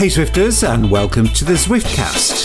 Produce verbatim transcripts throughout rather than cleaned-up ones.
Hey Zwifters, and welcome to the Zwiftcast.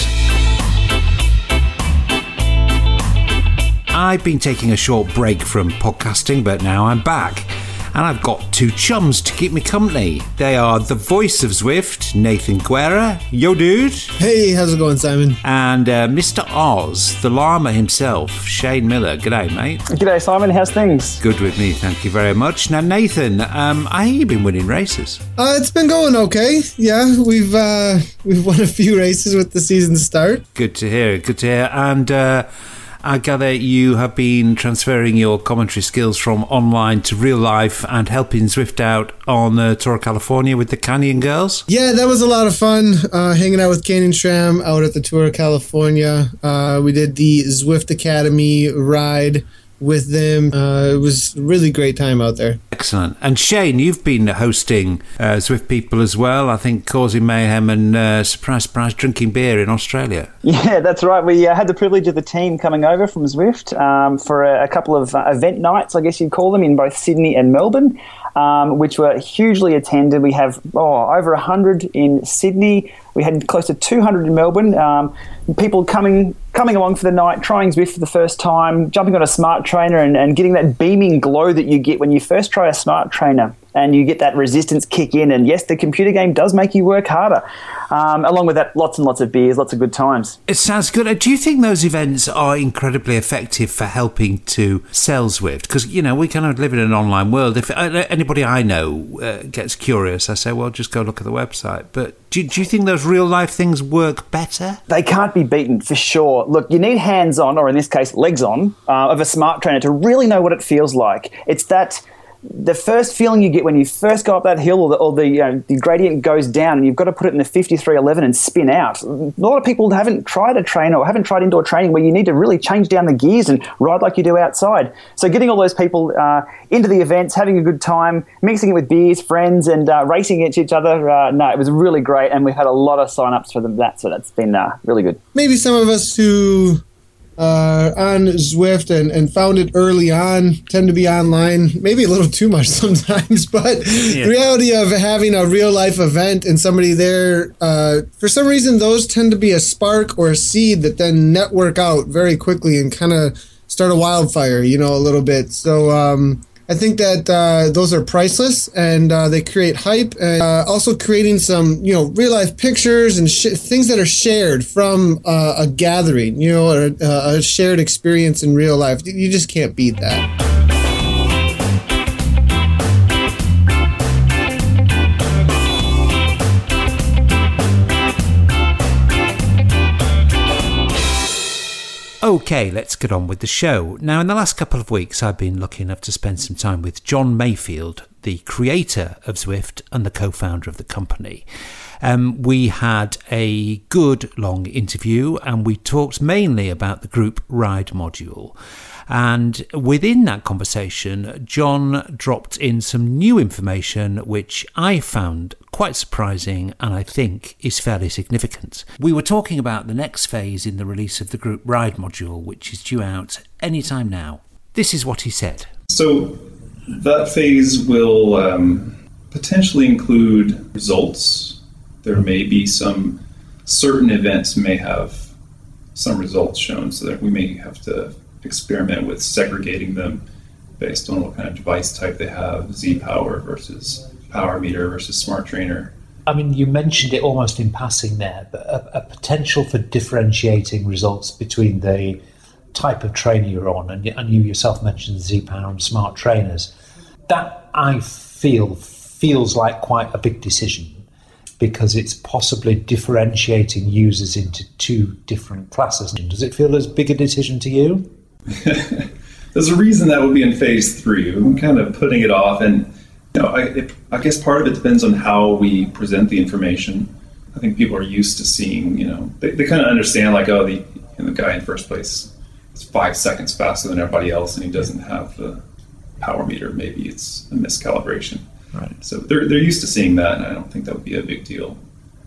I've been taking a short break from podcasting, but now I'm back. And I've got two chums to keep me company. They are the voice of Zwift, Nathan Guerra. Yo, dude. Hey, how's it going, Simon? And uh, Mister Oz, the llama himself, Shane Miller. G'day, mate. G'day, Simon. How's things? Good with me, thank you very much. Now, Nathan, um, I hear you've been winning races. Uh, it's been going okay. Yeah, we've uh, we've won a few races with the season start. Good to hear, good to hear. And uh, I gather you have been transferring your commentary skills from online to real life and helping Zwift out on the Tour of California with the Canyon Girls? Yeah, that was a lot of fun, uh, hanging out with Canyon SRAM out at the Tour of California. Uh, we did the Zwift Academy ride with them. Uh, it was a really great time out there. Excellent. And Shane, you've been hosting uh, Zwift people as well, I think causing mayhem and uh, surprise, surprise, drinking beer in Australia. Yeah, that's right. We uh, had the privilege of the team coming over from Zwift um, for a, a couple of uh, event nights, I guess you'd call them, in both Sydney and Melbourne, um, which were hugely attended. We have oh, over one hundred in Sydney. We had close to two hundred in Melbourne. Um, people coming coming along for the night, trying Zwift for the first time, jumping on a smart trainer and, and getting that beaming glow that you get when you first try a smart trainer and you get that resistance kick in. And yes, the computer game does make you work harder. Um, along with that, lots and lots of beers, lots of good times. It sounds good. Do you think those events are incredibly effective for helping to sell Zwift? Because, you know, we kind of live in an online world. If anybody I know uh, gets curious, I say, well, just go look at the website. But do, do you think those real-life things work better? They can't be beaten, for sure. Look, you need hands-on, or in this case, legs-on, uh, of a smart trainer to really know what it feels like. It's that... the first feeling you get when you first go up that hill, or the, or the, you know, the gradient goes down and you've got to put it in the fifty-three eleven and spin out. A lot of people haven't tried a trainer or haven't tried indoor training where you need to really change down the gears and ride like you do outside. So getting all those people uh, into the events, having a good time, mixing it with beers, friends, and uh, racing against each other, uh, no, it was really great, and we've had a lot of sign-ups for them, that, so that's been uh, really good. Maybe some of us who... Uh, on Zwift and, and found it early on, tend to be online, maybe a little too much sometimes, but yeah. The reality of having a real life event and somebody there, uh, for some reason, those tend to be a spark or a seed that then network out very quickly and kind of start a wildfire, you know, a little bit. So, um, I think that uh, those are priceless, and uh, they create hype, and uh, also creating some, you know, real life pictures and sh- things that are shared from uh, a gathering, you know, or uh, a shared experience in real life. You just can't beat that. Okay, let's get on with the show. Now, in the last couple of weeks, I've been lucky enough to spend some time with John Mayfield, the creator of Zwift and the co-founder of the company. Um, we had a good long interview, and we talked mainly about the group ride module. And within that conversation, John dropped in some new information which I found quite surprising and I think is fairly significant. We were talking about the next phase in the release of the group ride module, which is due out anytime now. This is what he said. So that phase will um, potentially include results. There may be some certain events may have some results shown, so that we may have to experiment with segregating them based on what kind of device type they have, Z-Power versus Power Meter versus Smart Trainer. I mean, you mentioned it almost in passing there, but a, a potential for differentiating results between the type of trainer you're on, and, and you yourself mentioned Z-Power and Smart Trainers. That, I feel, feels like quite a big decision, because it's possibly differentiating users into two different classes. Does it feel as big a decision to you? There's a reason that would be in phase three. I'm kind of putting it off, and you know, I, it, I guess part of it depends on how we present the information. I think people are used to seeing, you know, they, they kind of understand like, oh, the, you know, the guy in first place is five seconds faster than everybody else, and he doesn't have the power meter. Maybe it's a miscalibration. Right. So they're they're used to seeing that, and I don't think that would be a big deal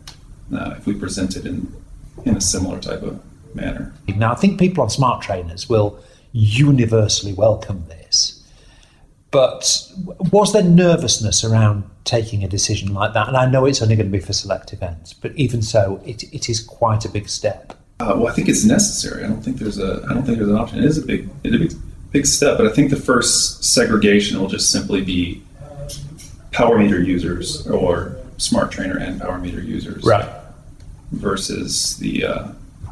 uh, if we present it in in a similar type of manner. Now, I think people on Smart Trainers will universally welcome this, But was there nervousness around taking a decision like that? And I know it's only going to be for select events, but even so, it, it is quite a big step. Uh, well, I think it's necessary. I don't think there's a. I don't think there's an option. It is a big, it's a big, big step. But I think the first segregation will just simply be power meter users or smart trainer and power meter users, right, versus the uh,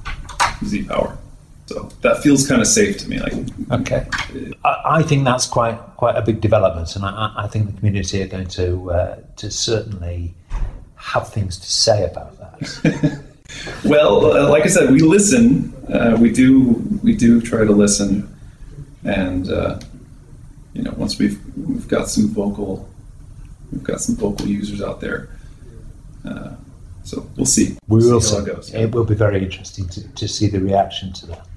Z Power. So that feels kind of safe to me. Like, okay, I, I think that's quite quite a big development, and I, I think the community are going to uh, to certainly have things to say about that. Well, uh, like I said, we listen. Uh, we do. We do try to listen, and uh, you know, once we've we've got some vocal, we've got some vocal users out there. Uh, so we'll see. We will see see. How it goes. It will be very interesting to, to see the reaction to that.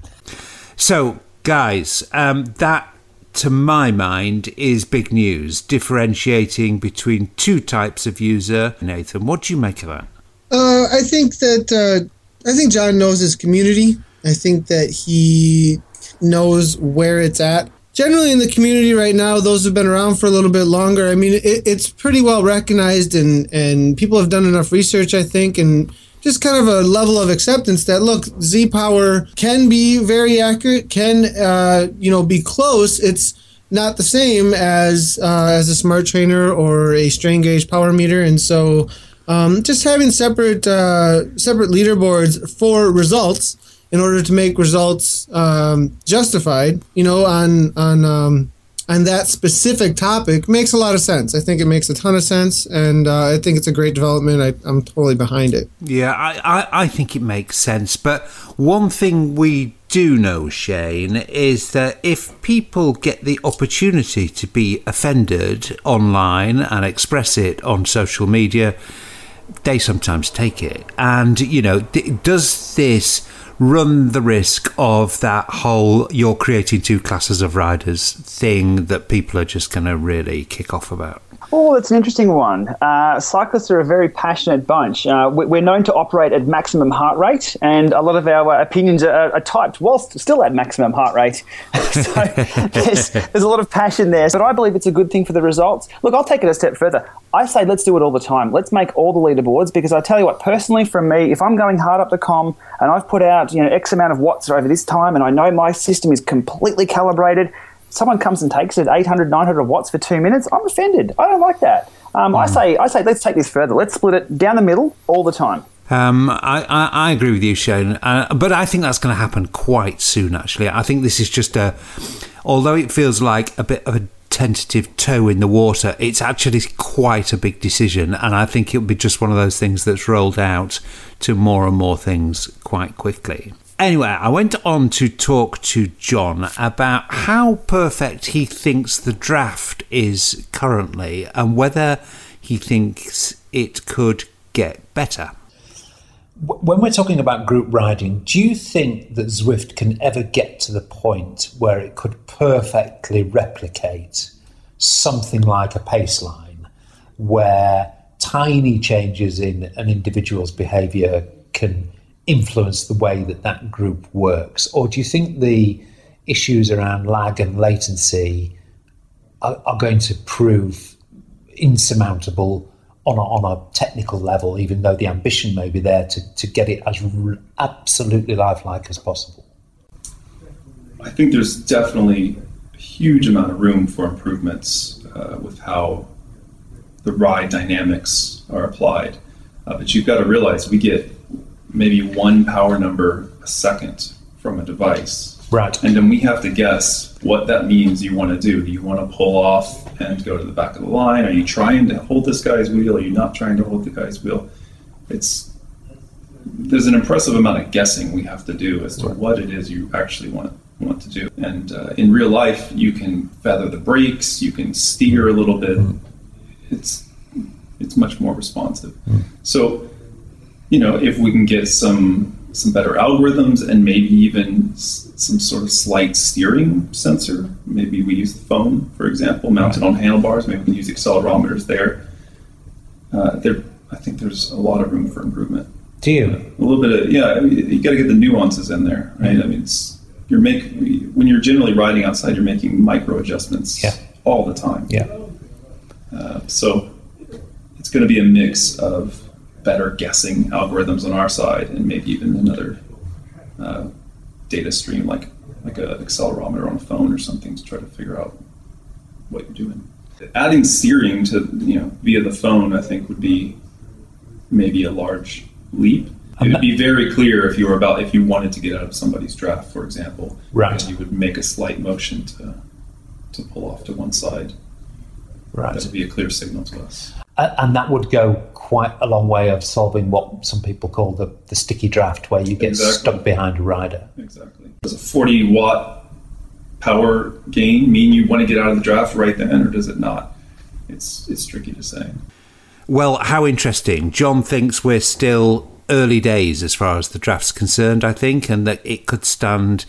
So, guys, um, that, to my mind, is big news. Differentiating between two types of user. Nathan, what do you make of that? Uh, I think that uh, I think John knows his community. I think that he knows where it's at. Generally in the community right now, those who've been around for a little bit longer, I mean, it, it's pretty well recognized, and, and people have done enough research, I think, and just kind of a level of acceptance that, look, Z-Power can be very accurate, can, uh, you know, be close. It's not the same as uh, as a smart trainer or a strain gauge power meter, and so Um, just having separate uh, separate leaderboards for results in order to make results um, justified, you know, on on um, on that specific topic makes a lot of sense. I think it makes a ton of sense, and uh, I think it's a great development. I, I'm totally behind it. Yeah, I, I, I think it makes sense. But one thing we do know, Shane, is that if people get the opportunity to be offended online and express it on social media, they sometimes take it. And, you know, th- does this run the risk of that whole you're creating two classes of riders thing that people are just going to really kick off about? Oh, it's an interesting one. Uh, cyclists are a very passionate bunch. Uh, we're known to operate at maximum heart rate, and a lot of our opinions are, are typed whilst still at maximum heart rate. So there's, there's a lot of passion there. But I believe it's a good thing for the results. Look, I'll take it a step further. I say let's do it all the time. Let's make all the leaderboards, because I tell you what, personally, from me, if I'm going hard up the comm and I've put out, you know, X amount of watts over this time, and I know my system is completely calibrated, someone comes and takes it at eight hundred, nine hundred watts for two minutes, I'm offended. I don't like that. Um, mm. I say, I say, let's take this further. Let's split it down the middle all the time. Um, I, I, I agree with you, Shane, uh, but I think that's going to happen quite soon, actually. I think this is just a, although it feels like a bit of a tentative toe in the water, it's actually quite a big decision, and I think it'll be just one of those things that's rolled out to more and more things quite quickly. Anyway, I went on to talk to John about how perfect he thinks the draft is currently and whether he thinks it could get better. When we're talking about group riding, do you think that Zwift can ever get to the point where it could perfectly replicate something like a Paceline, where tiny changes in an individual's behaviour can influence the way that that group works? Or do you think the issues around lag and latency are, are going to prove insurmountable on a, on a technical level, even though the ambition may be there to, to get it as r- absolutely lifelike as possible? I think there's definitely a huge amount of room for improvements uh, with how the ride dynamics are applied. Uh, but you've got to realize we get maybe one power number a second from a device. Right. And then we have to guess what that means you want to do. Do you want to pull off and go to the back of the line? Are you trying to hold this guy's wheel? Are you not trying to hold the guy's wheel? It's there's an impressive amount of guessing we have to do as to right. what it is you actually want want to do. And uh, in real life, you can feather the brakes, you can steer a little bit. Mm. It's it's much more responsive. Mm. So, you know, if we can get some some better algorithms and maybe even s- some sort of slight steering sensor, maybe we use the phone, for example, mounted on handlebars, maybe we can use accelerometers there. Uh, there, I think there's a lot of room for improvement. Do you? Uh, a little bit of, yeah, you got to get the nuances in there, right? Mm-hmm. I mean, it's, you're make when you're generally riding outside, you're making micro adjustments yeah. all the time. Yeah. Uh, so it's going to be a mix of better guessing algorithms on our side and maybe even another uh, data stream like like an accelerometer on a phone or something to try to figure out what you're doing. Adding steering to, you know, via the phone, I think would be maybe a large leap. It would be very clear if you were about if you wanted to get out of somebody's draft, for example. Right. You would make a slight motion to to pull off to one side. Right. That would be a clear signal to us. Uh, and that would go quite a long way of solving what some people call the, the sticky draft, where you get Exactly. stuck behind a rider. Exactly. Does a forty watt power gain mean you want to get out of the draft right then, or does it not? It's it's tricky to say. Well, how interesting. John thinks we're still early days as far as the draft's concerned, I think, and that it could stand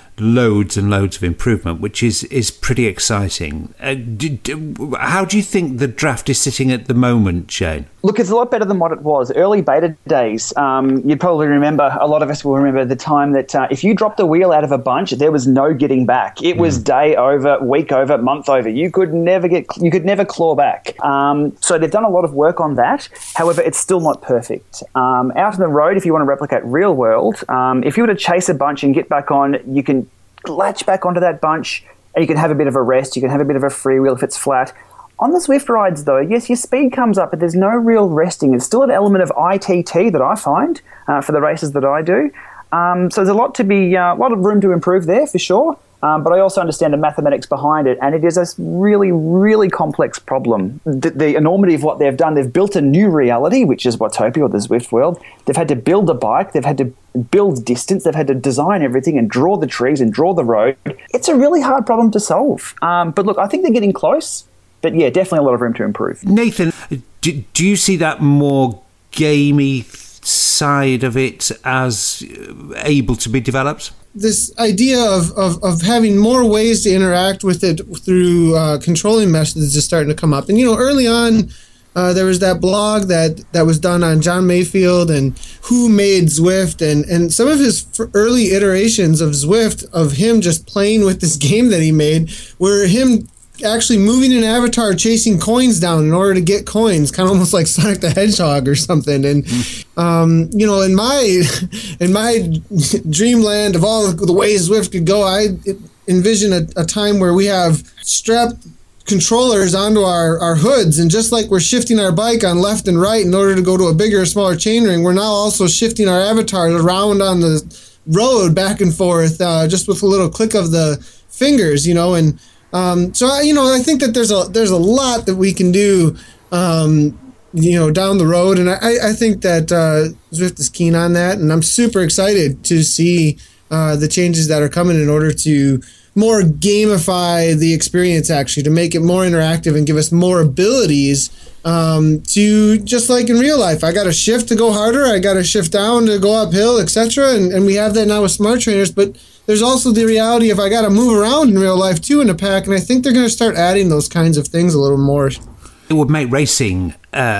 loads and loads of improvement, which is, is pretty exciting. Uh, do, do, how do you think the draft is sitting at the moment, Shane? Look, it's a lot better than what it was. Early beta days, um, you probably remember, a lot of us will remember the time that uh, if you dropped a wheel out of a bunch, there was no getting back. It was mm. day over, week over, month over. You could never get, you could never claw back. Um, so they've done a lot of work on that. However, it's still not perfect. Um, out on the road, if you want to replicate real world, um, if you were to chase a bunch and get back on, you can latch back onto that bunch and you can have a bit of a rest. You can have a bit of a freewheel if it's flat. On the Zwift rides, though, yes, your speed comes up, but there's no real resting. It's still an element of I T T that I find uh, for the races that I do. Um, so there's a lot to be, uh, a lot of room to improve there for sure. Um, but I also understand the mathematics behind it, and it is a really, really complex problem. The, the enormity of what they've done, they've built a new reality, which is Watopia or the Zwift world. They've had to build a bike, they've had to build distance, they've had to design everything and draw the trees and draw the road. It's a really hard problem to solve. Um, but look, I think they're getting close. But yeah, definitely a lot of room to improve. Nathan, do, do you see that more gamey side of it as able to be developed? This idea of, of, of having more ways to interact with it through uh, controlling methods is starting to come up. And, you know, early on, uh, there was that blog that, that was done on John Mayfield and who made Zwift, and, and some of his early iterations of Zwift, of him just playing with this game that he made, were him actually moving an avatar chasing coins down in order to get coins, kind of almost like Sonic the Hedgehog or something. And um, you know, in my in my dreamland of all the ways Zwift could go, I envision a, a time where we have strapped controllers onto our, our hoods, and just like we're shifting our bike on left and right in order to go to a bigger or smaller chainring, we're now also shifting our avatars around on the road back and forth, uh, just with a little click of the fingers, you know. And Um, so, I, you know, I think that there's a there's a lot that we can do, um, you know, down the road. And I, I think that uh, Zwift is keen on that. And I'm super excited to see uh, the changes that are coming in order to more gamify the experience, actually, to make it more interactive and give us more abilities um, to, just like in real life. I got to shift to go harder. I got to shift down to go uphill, et cetera. And, and we have that now with smart trainers. But there's also the reality of I got to move around in real life too in a pack, and I think they're going to start adding those kinds of things a little more. It would make racing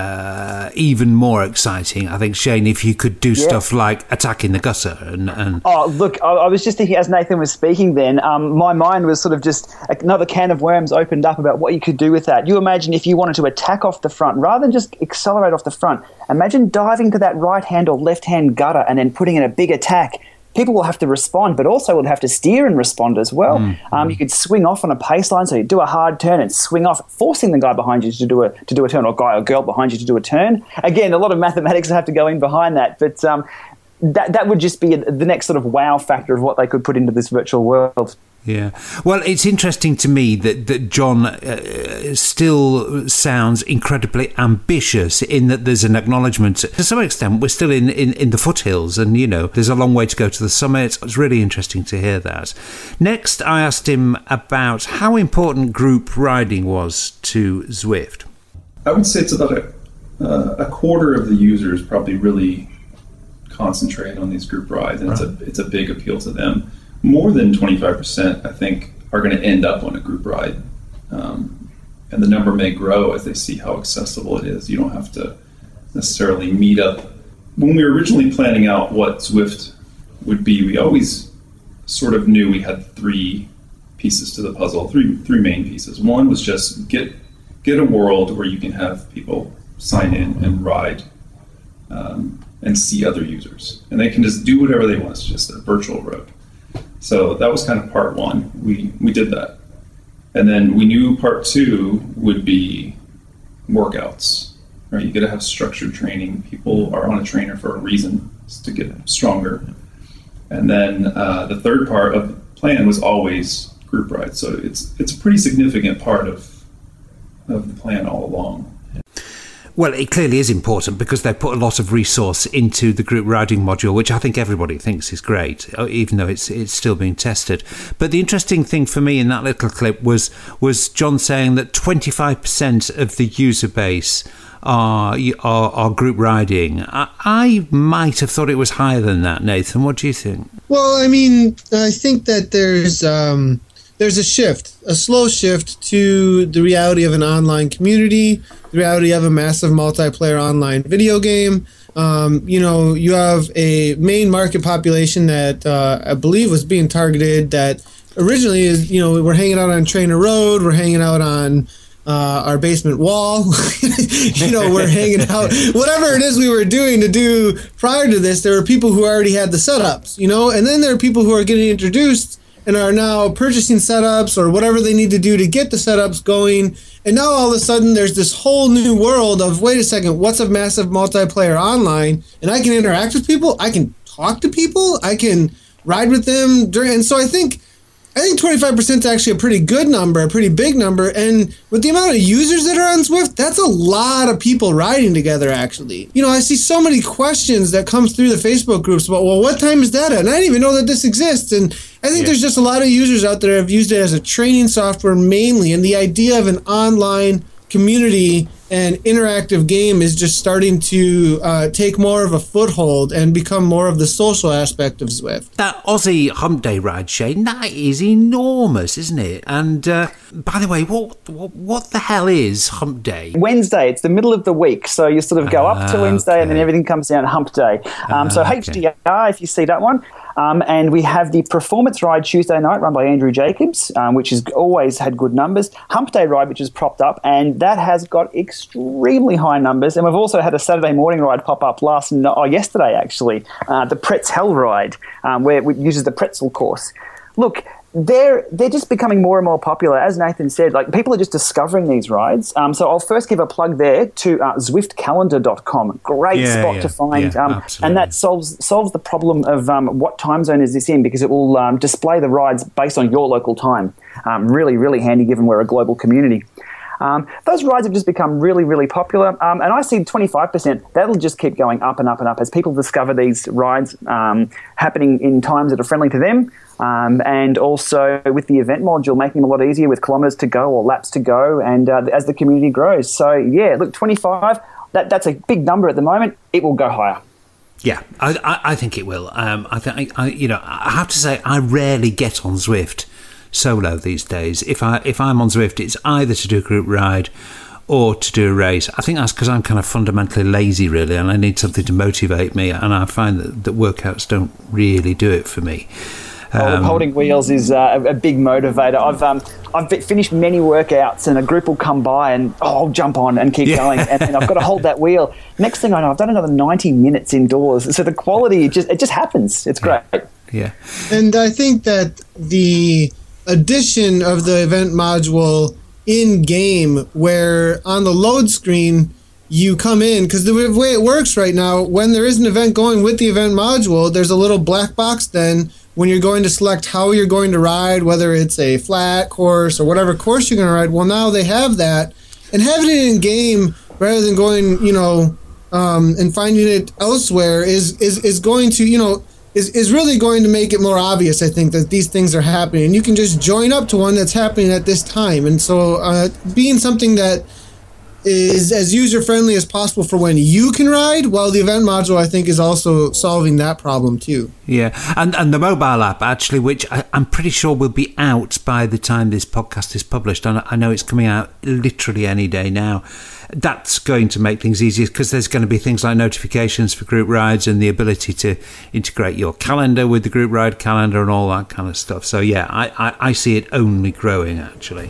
uh, even more exciting, I think, Shane, if you could do yeah. stuff like attacking the gutter. And, and oh, look, I, I was just thinking as Nathan was speaking then, um, my mind was sort of just another can of worms opened up about what you could do with that. You imagine if you wanted to attack off the front rather than just accelerate off the front. Imagine diving to that right-hand or left-hand gutter and then putting in a big attack. People will have to respond, but also will have to steer and respond as well. Mm, um, mm. You could swing off on a pace line, so you do a hard turn and swing off, forcing the guy behind you to do a to do a turn, or guy or girl behind you to do a turn. Again, a lot of mathematics have to go in behind that, but um, that that would just be a, the next sort of wow factor of what they could put into this virtual world. Yeah. Well, it's interesting to me that, that John uh, still sounds incredibly ambitious in that there's an acknowledgement. To some extent, we're still in, in, in the foothills and, you know, there's a long way to go to the summit. It's really interesting to hear that. Next, I asked him about how important group riding was to Zwift. I would say it's about a, uh, a quarter of the users probably really concentrate on these group rides, and right. it's a it's a big appeal to them. More than twenty-five percent, I think, are going to end up on a group ride. Um, and the number may grow as they see how accessible it is. You don't have to necessarily meet up. When we were originally planning out what Zwift would be, we always sort of knew we had three pieces to the puzzle, three three main pieces. One was just get get a world where you can have people sign in and ride um, and see other users. And they can just do whatever they want. It's just a virtual road. So that was kind of part one. We we did that. And then we knew part two would be workouts. Right? You got to have structured training. People are on a trainer for a reason, it's to get stronger. And then uh, the third part of the plan was always group rides. So it's it's a pretty significant part of of the plan all along. Well, it clearly is important because they put a lot of resource into the group riding module, which I think everybody thinks is great, even though it's it's still being tested. But the interesting thing for me in that little clip was was John saying that twenty-five percent of the user base are are, are group riding. I, I might have thought it was higher than that, Nathan. What do you think? Well, I mean, I think that there's um, there's a shift, a slow shift to the reality of an online community, the reality of a massive multiplayer online video game. Um, you know, you have a main market population that uh, I believe was being targeted that originally is, you know, we're hanging out on Trainer Road, we're hanging out on uh, our basement wall, you know, we're hanging out, whatever it is we were doing to do prior to this, there were people who already had the setups, you know, and then there are people who are getting introduced and are now purchasing setups or whatever they need to do to get the setups going. And now all of a sudden there's this whole new world of, wait a second, what's a massive multiplayer online? And I can interact with people. I can talk to people. I can ride with them. During, and so I think I think twenty-five percent is actually a pretty good number, a pretty big number. And with the amount of users that are on Zwift, that's a lot of people riding together, actually. You know, I see so many questions that come through the Facebook groups about, well, what time is that at? And I didn't even know that this exists. And I think yeah. there's just a lot of users out there who have used it as a training software mainly. And the idea of an online community and interactive game is just starting to uh, take more of a foothold and become more of the social aspect of Zwift. That Aussie Hump Day ride, Shane, that is enormous, isn't it? And uh, by the way, what, what what the hell is Hump Day? Wednesday, it's the middle of the week, so you sort of go up to Wednesday okay. and then everything comes down Hump Day. Um, uh, so okay. H D R, if you see that one. Um, and we have the Performance Ride Tuesday night run by Andrew Jacobs, um, which has always had good numbers. Hump Day Ride, which has propped up, and that has got extremely high numbers. And we've also had a Saturday morning ride pop up last no- oh, yesterday, actually, uh, the Pretzel Ride, um, where it uses the pretzel course. Look, they're they're just becoming more and more popular. As Nathan said, like people are just discovering these rides. Um, so I'll first give a plug there to uh, Zwift Calendar dot com. Great yeah, spot yeah, to find, yeah, um, and that solves solves the problem of um, what time zone is this in, because it will um, display the rides based on your local time. Um, really, really handy given we're a global community. Um, those rides have just become really, really popular, um, and I see twenty-five percent. That'll just keep going up and up and up as people discover these rides um, happening in times that are friendly to them, um, and also with the event module making them a lot easier with kilometres to go or laps to go, and uh, as the community grows. So yeah, look, twenty-five. That that's a big number at the moment. It will go higher. Yeah, I, I, I think it will. Um, I think I, you know, I have to say I rarely get on Zwift solo these days. If I if I'm on Zwift, it's either to do a group ride or to do a race. I think that's because I'm kind of fundamentally lazy, really, and I need something to motivate me. And I find that, that workouts don't really do it for me. Um, holding wheels is uh, a big motivator. I've um, I've finished many workouts, and a group will come by, and oh, I'll jump on and keep yeah. going, and, and I've got to hold that wheel. Next thing I know, I've done another ninety minutes indoors. So the quality it just it just happens. It's great. Yeah. yeah. And I think that the addition of the event module in game, where on the load screen you come in, because the way it works right now, when there is an event going with the event module, there's a little black box then when you're going to select how you're going to ride, whether it's a flat course or whatever course you're going to ride. Well, now they have that, and having it in game rather than going, you know, um, and finding it elsewhere is is is going to, you know, is is really going to make it more obvious, I think, that these things are happening. And you can just join up to one that's happening at this time. And so uh, being something that is as user-friendly as possible for when you can ride, while the event module, I think, is also solving that problem too. Yeah, and and the mobile app, actually, which I, I'm pretty sure will be out by the time this podcast is published. And I know it's coming out literally any day now. that's going to make things easier because there's going to be things like notifications for group rides and the ability to integrate your calendar with the group ride calendar and all that kind of stuff. So yeah, I, I, I see it only growing actually.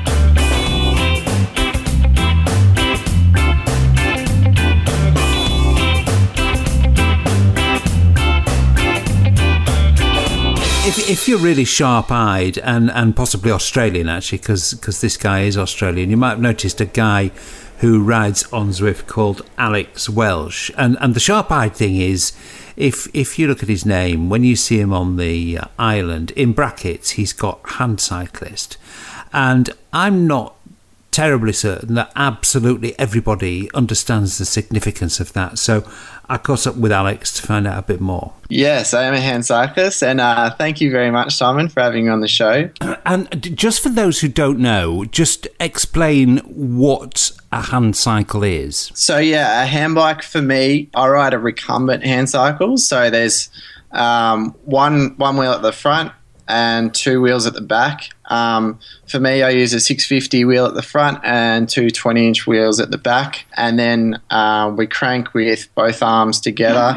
If, if you're really sharp-eyed and, and possibly Australian, actually, because this guy is Australian, you might have noticed a guy who rides on Zwift called Alex Welsh. And and the sharp-eyed thing is, if if you look at his name, when you see him on the island, in brackets, he's got hand cyclist. And I'm not terribly certain that absolutely everybody understands the significance of that. So I caught up with Alex to find out a bit more. Yes, I am a hand cyclist, and uh, thank you very much, Simon, for having me on the show. And just for those who don't know, just explain what a hand cycle is. So yeah, a hand bike for me, I ride a recumbent hand cycle. So there's um, one one wheel at the front and two wheels at the back. Um, for me, I use a six fifty wheel at the front and two twenty-inch wheels at the back. And then uh, we crank with both arms together.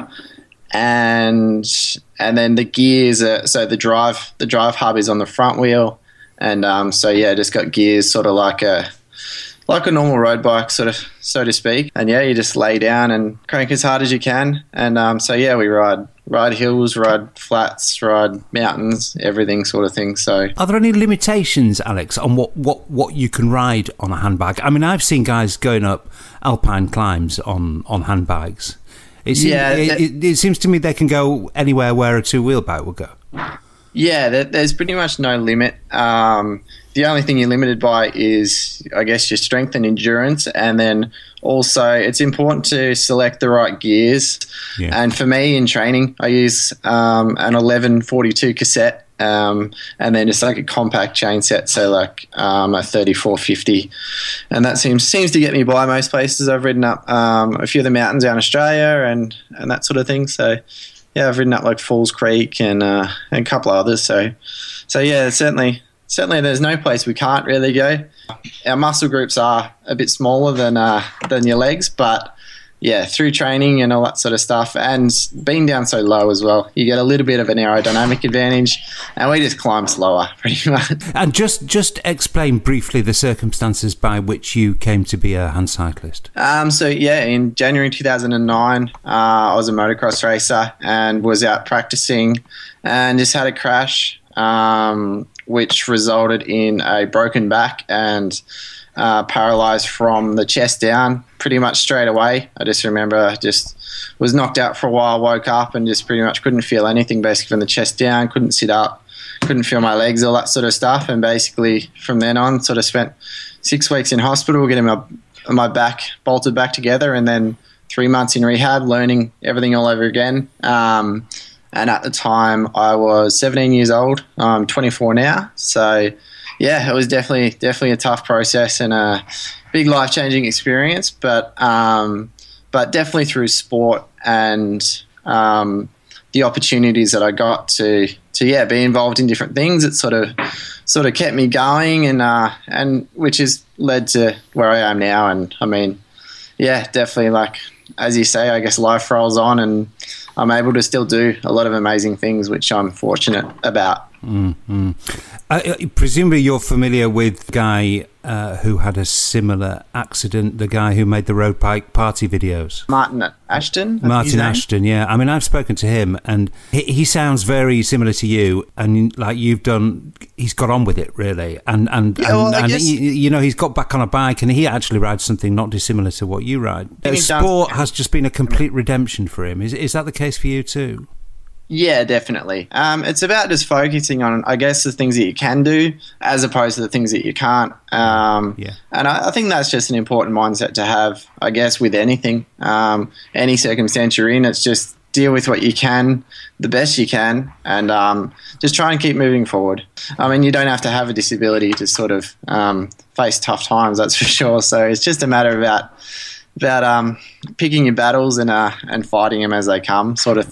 And and then the gears, are, so the drive the drive hub is on the front wheel. And um, so, yeah, just got gears sort of like a like a normal road bike, sort of, so to speak. And, yeah, you just lay down and crank as hard as you can. And um, so, yeah, we ride ride hills, ride flats, ride mountains, everything sort of thing. So, are there any limitations, Alex, on what, what, what you can ride on a handbike? I mean, I've seen guys going up alpine climbs on, on handbikes. It seems, yeah, it, it, it seems to me they can go anywhere where a two-wheel bike will go. Yeah, there, there's pretty much no limit. Um, the only thing you're limited by is, I guess, your strength and endurance. And then also it's important to select the right gears. Yeah. And for me in training, I use um, an eleven forty-two cassette um, and then just like a compact chain set, so like um, a thirty-four fifty. And that seems seems to get me by most places. I've ridden up um, a few of the mountains down Australia and, and that sort of thing. So, yeah, I've ridden up like Falls Creek and, uh, and a couple of others. So, so yeah, certainly, certainly there's no place we can't really go. Our muscle groups are a bit smaller than uh, than your legs, but yeah, through training and all that sort of stuff, and being down so low as well, you get a little bit of an aerodynamic advantage, and we just climb slower pretty much. And just just explain briefly the circumstances by which you came to be a hand cyclist. Um, so yeah, in January two thousand nine, uh, I was a motocross racer and was out practicing, and just had a crash, um, which resulted in a broken back and Uh, paralysed from the chest down pretty much straight away. I just remember I just was knocked out for a while, woke up and just pretty much couldn't feel anything basically from the chest down, couldn't sit up, couldn't feel my legs, all that sort of stuff. And basically from then on sort of spent six weeks in hospital getting my, my back bolted back together, and then three months in rehab learning everything all over again. Um, and at the time I was seventeen years old. I'm twenty-four now. So yeah, it was definitely definitely a tough process and a big life-changing experience, but um, but definitely through sport and um, the opportunities that I got to to yeah be involved in different things, it sort of sort of kept me going, and uh, and which has led to where I am now. And I mean, yeah, definitely, like as you say, I guess life rolls on, and I'm able to still do a lot of amazing things, which I'm fortunate about. Mm-hmm. Uh, presumably you're familiar with the guy uh, who had a similar accident, the guy who made the road bike party videos. Martin Ashton? Martin Ashton, yeah. I mean, I've spoken to him, and he, he sounds very similar to you, and like you've done, he's got on with it, really. And, and, yeah, well, and, and guess, you, you know, he's got back on a bike, and he actually rides something not dissimilar to what you ride. Sport has just been a complete redemption for him. Is, is that the case for you too? Yeah, definitely. Um, it's about just focusing on, I guess, the things that you can do as opposed to the things that you can't. Um, yeah. And I, I think that's just an important mindset to have, I guess, with anything, um, any circumstance you're in. It's just deal with what you can the best you can, and um, just try and keep moving forward. I mean, you don't have to have a disability to sort of um, face tough times, that's for sure. So it's just a matter about about um, picking your battles and uh, and fighting them as they come, sort of thing.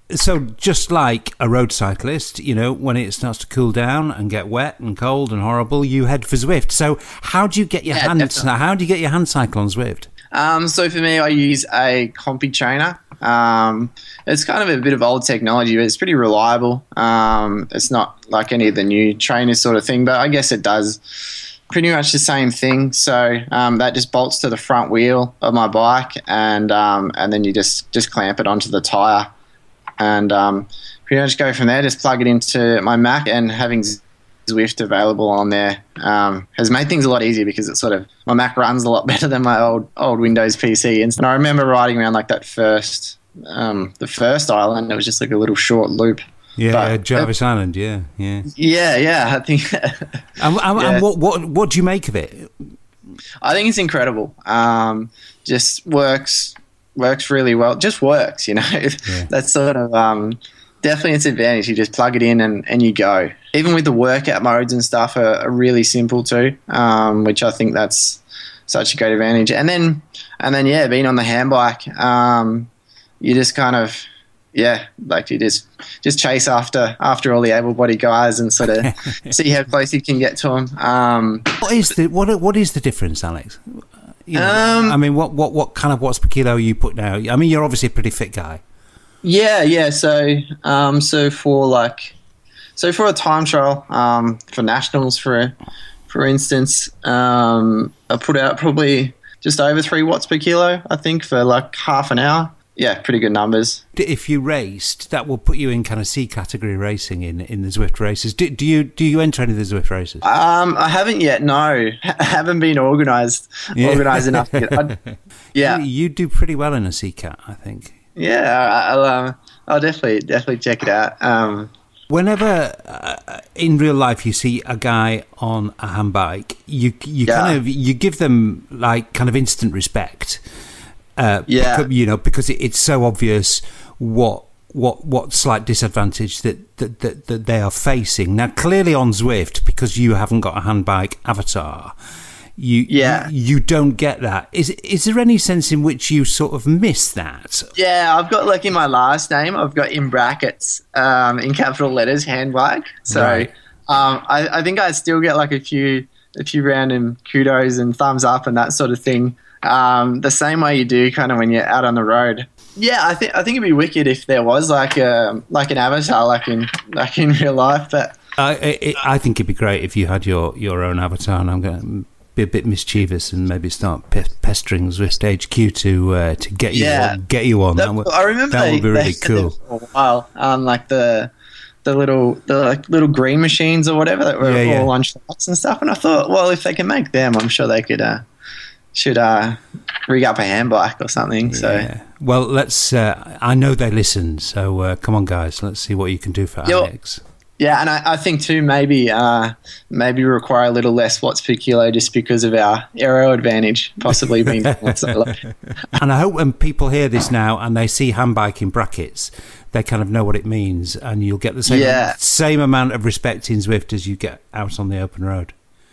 So just like a road cyclist, you know, when it starts to cool down and get wet and cold and horrible, you head for Zwift. So how do you get your Yeah, hand? definitely. How do you get your hand cycle on Zwift? Um, so for me, I use a Compi trainer. Um, it's kind of a bit of old technology, but it's pretty reliable. Um, it's not like any of the new trainers sort of thing, but I guess it does pretty much the same thing. So um, that just bolts to the front wheel of my bike, and um, and then you just, just clamp it onto the tire, and um, pretty much go from there. Just plug it into my Mac, and having Zwift available on there um, has made things a lot easier because it's sort of my Mac runs a lot better than my old old Windows P C. And I remember riding around like that first um, the first island. It was just like a little short loop. Yeah, But- uh, Jarvis Island. Yeah, yeah. Yeah, yeah. I think And, and, Yeah. and what what what do you make of it? I think it's incredible. Um, just works works really well. Just works, you know. That's sort of um, definitely its advantage. You just plug it in and, and you go. Even with the workout modes and stuff are, are really simple too, um, which I think that's such a great advantage. And then and then yeah, being on the handbike, um, you just kind of yeah, like you just just chase after after all the able-bodied guys and sort of see how close you can get to them. Um, What is the what what is the difference, Alex? You know, Um, I mean, what, what what kind of watts per kilo are you putting out? I mean, you're obviously a pretty fit guy. Yeah, yeah. So, um, so for like, so for a time trial, um, for nationals, for for instance, um, I put out probably just over three watts per kilo. I think for like half an hour. Yeah, pretty good numbers. If you raced, that will put you in kind of C category racing in, in the Zwift races. Do, do you do you enter any of the Zwift races? Um, I haven't yet. No, I haven't been organised Yeah. organised enough to get. I'd, yeah, You, you do pretty well in a C cat, I think. yeah. I- I'll um, I'll definitely definitely check it out. Um, Whenever uh, in real life you see a guy on a handbike, you you Yeah. kind of you give them like kind of instant respect. Uh, Yeah. becau- you know, because it, it's so obvious what what what slight disadvantage that, that, that, that they are facing. Now, clearly on Zwift, because you haven't got a handbike avatar, you, Yeah. you you don't get that. Is is there any sense in which you sort of miss that? Yeah, I've got like in my last name, I've got in brackets, um, in capital letters, handbike. So Right. um, I, I think I still get like a few a few random kudos and thumbs up and that sort of thing. Um, the same way you do kind of when you're out on the road. Yeah, I think I think it'd be wicked if there was like a like an avatar like in like in real life. But I, I I think it'd be great if you had your, your own avatar, and I'm going to be a bit mischievous and maybe start pe- pestering Zwift H Q to uh, to get you Yeah. on, get you on. that, That would, I remember that they, would be they really said that cool. for a while. Um, like the the little the like little green machines or whatever that were Yeah, yeah. all on shots and stuff. And I thought, well, if they can make them, I'm sure they could uh, should uh, rig up a handbike or something. So Yeah. Well, let's. Uh, I know they listen, so uh, come on, guys. Let's see what you can do for Yo. Alex. yeah, and I, I think too maybe uh, maybe require a little less watts per kilo just because of our aero advantage, possibly being so low. And I hope when people hear this now and they see handbike in brackets, they kind of know what it means, and you'll get the same Yeah. same amount of respect in Zwift as you get out on the open road.